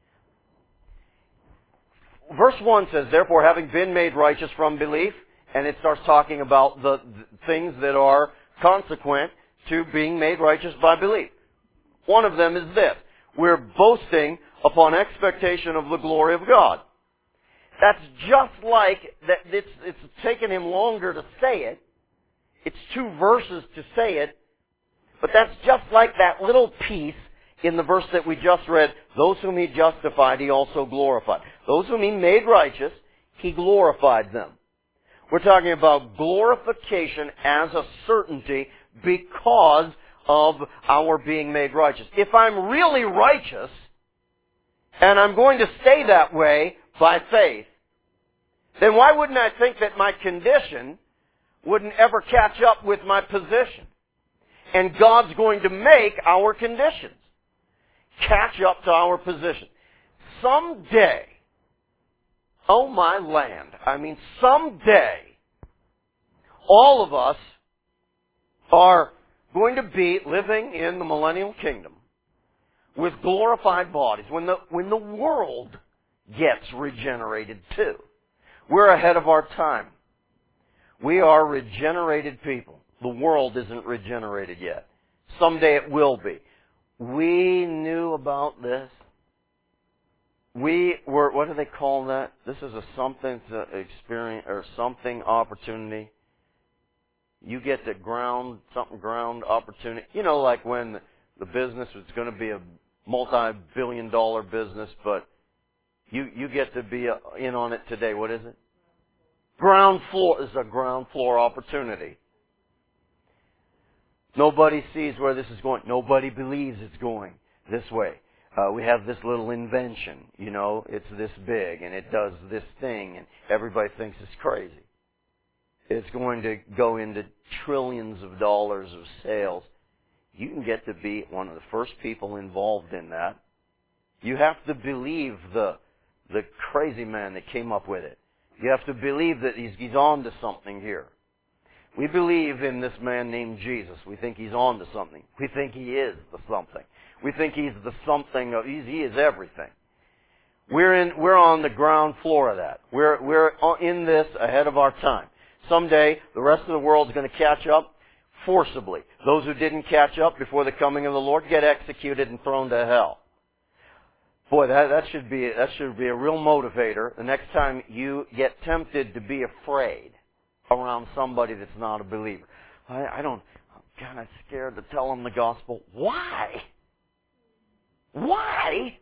Verse one says, therefore, having been made righteous from belief, and it starts talking about the, the things that are consequent to being made righteous by belief. One of them is this. We're boasting upon expectation of the glory of God. That's just like, that. It's, it's taken him longer to say it. It's two verses to say it. But that's just like that little piece in the verse that we just read. Those whom He justified, He also glorified. Those whom He made righteous, He glorified them. We're talking about glorification as a certainty because of our being made righteous. If I'm really righteous, and I'm going to stay that way by faith, then why wouldn't I think that my condition wouldn't ever catch up with my position? And God's going to make our conditions catch up to our position. Someday, oh my land, I mean someday, all of us are going to be living in the millennial kingdom with glorified bodies when the, when the world gets regenerated too. We're ahead of our time. We are regenerated people. The world isn't regenerated yet. Someday it will be. We knew about this. We were, what do they call that? This is a something to experience, or something opportunity. You get the ground, something ground opportunity. You know, like when the business was going to be a multi-billion dollar business, but you, you get to be in on it today. What is it? Ground floor is a ground floor opportunity. Nobody sees where this is going. Nobody believes it's going this way. Uh, we have this little invention, you know, it's this big and it does this thing and everybody thinks it's crazy. It's going to go into trillions of dollars of sales. You can get to be one of the first people involved in that. You have to believe the the crazy man that came up with it. You have to believe that he's, he's on to something here. We believe in this man named Jesus. We think he's on to something. We think he is the something. We think he's the something of, he's, he is everything. We're in, we're on the ground floor of that. We're, we're in this ahead of our time. Someday, the rest of the world's going to catch up forcibly. Those who didn't catch up before the coming of the Lord get executed and thrown to hell. Boy, that, that should be, that should be a real motivator the next time you get tempted to be afraid around somebody that's not a believer. I, I don't, I'm kind of scared to tell them the gospel. Why? Why?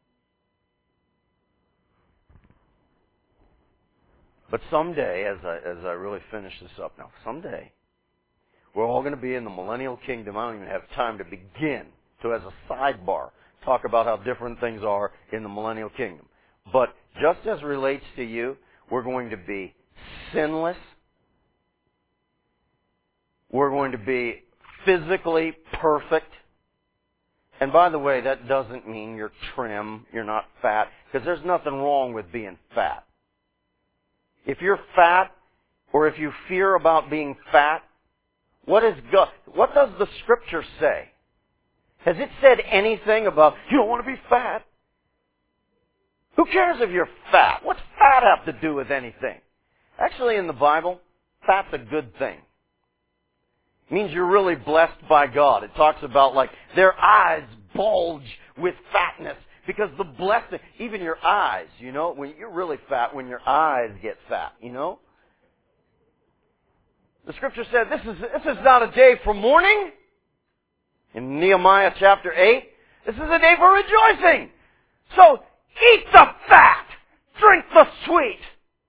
But someday, as I, as I really finish this up now, someday, we're all going to be in the millennial kingdom. I don't even have time to begin to, as a sidebar, talk about how different things are in the millennial kingdom. But just as relates to you, we're going to be sinless. We're going to be physically perfect. And by the way, that doesn't mean you're trim, you're not fat, because there's nothing wrong with being fat. If you're fat, or if you fear about being fat, what is God, what does the Scripture say? Has it said anything about, you don't want to be fat? Who cares if you're fat? What's fat have to do with anything? Actually, in the Bible, fat's a good thing. It means you're really blessed by God. It talks about like their eyes bulge with fatness because the blessing, even your eyes, you know, when you're really fat, when your eyes get fat, you know. The Scripture said this is this is not a day for mourning. In Nehemiah chapter eight, this is a day for rejoicing. So eat the fat, drink the sweet.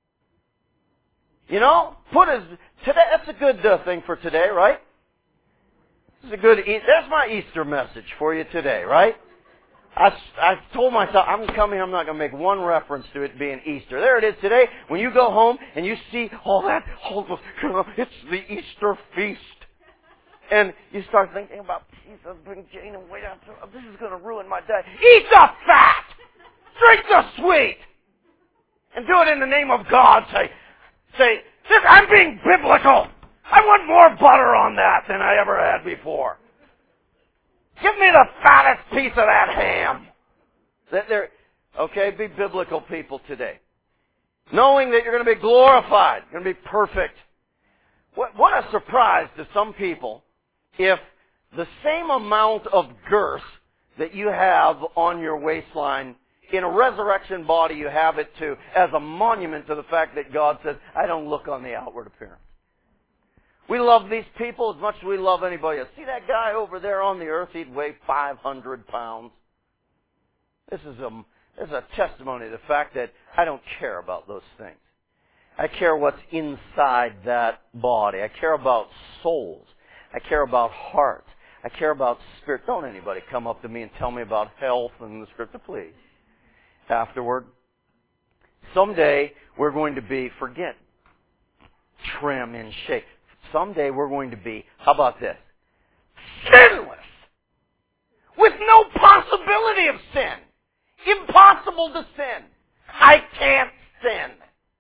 You know, put as today. That's a good uh, thing for today, right? This is a good. That's my Easter message for you today, right? I, I told myself I'm coming. I'm not going to make one reference to it being Easter. There it is today. When you go home and you see all that, all the, it's the Easter feast, and you start thinking about Jesus, bring Jane and wait out. This is going to ruin my day. Eat the fat, drink the sweet, and do it in the name of God. Say, say, I'm being biblical. I want more butter on that than I ever had before. Give me the fattest piece of that ham. That there, okay, be biblical people today. Knowing that you're going to be glorified, you're going to be perfect. What, what a surprise to some people if the same amount of girth that you have on your waistline, in a resurrection body you have it too, as a monument to the fact that God says, I don't look on the outward appearance. We love these people as much as we love anybody else. See that guy over there on the earth? He'd weigh five hundred pounds. This is a, this is a testimony to the fact that I don't care about those things. I care what's inside that body. I care about souls. I care about hearts. I care about spirit. Don't anybody come up to me and tell me about health and the Scripture, please. Afterward, someday we're going to be, forget trim in shape. Someday we're going to be, how about this? Sinless! With no possibility of sin. Impossible to sin. I can't sin.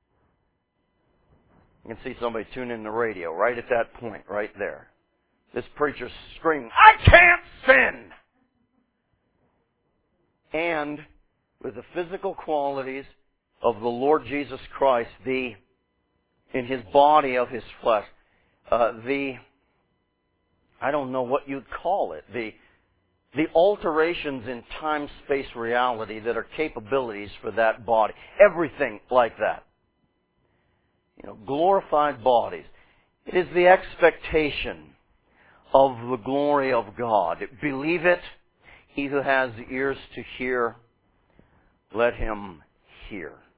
You can see somebody tune in the radio right at that point, right there. This preacher's screaming, I can't sin! And with the physical qualities of the Lord Jesus Christ, the in His body of His flesh, uh, the, I don't know what you'd call it, the the alterations in time-space reality that are capabilities for that body. Everything like that. You know, glorified bodies. It is the expectation of the glory of God. Believe it. He who has ears to hear, let him hear.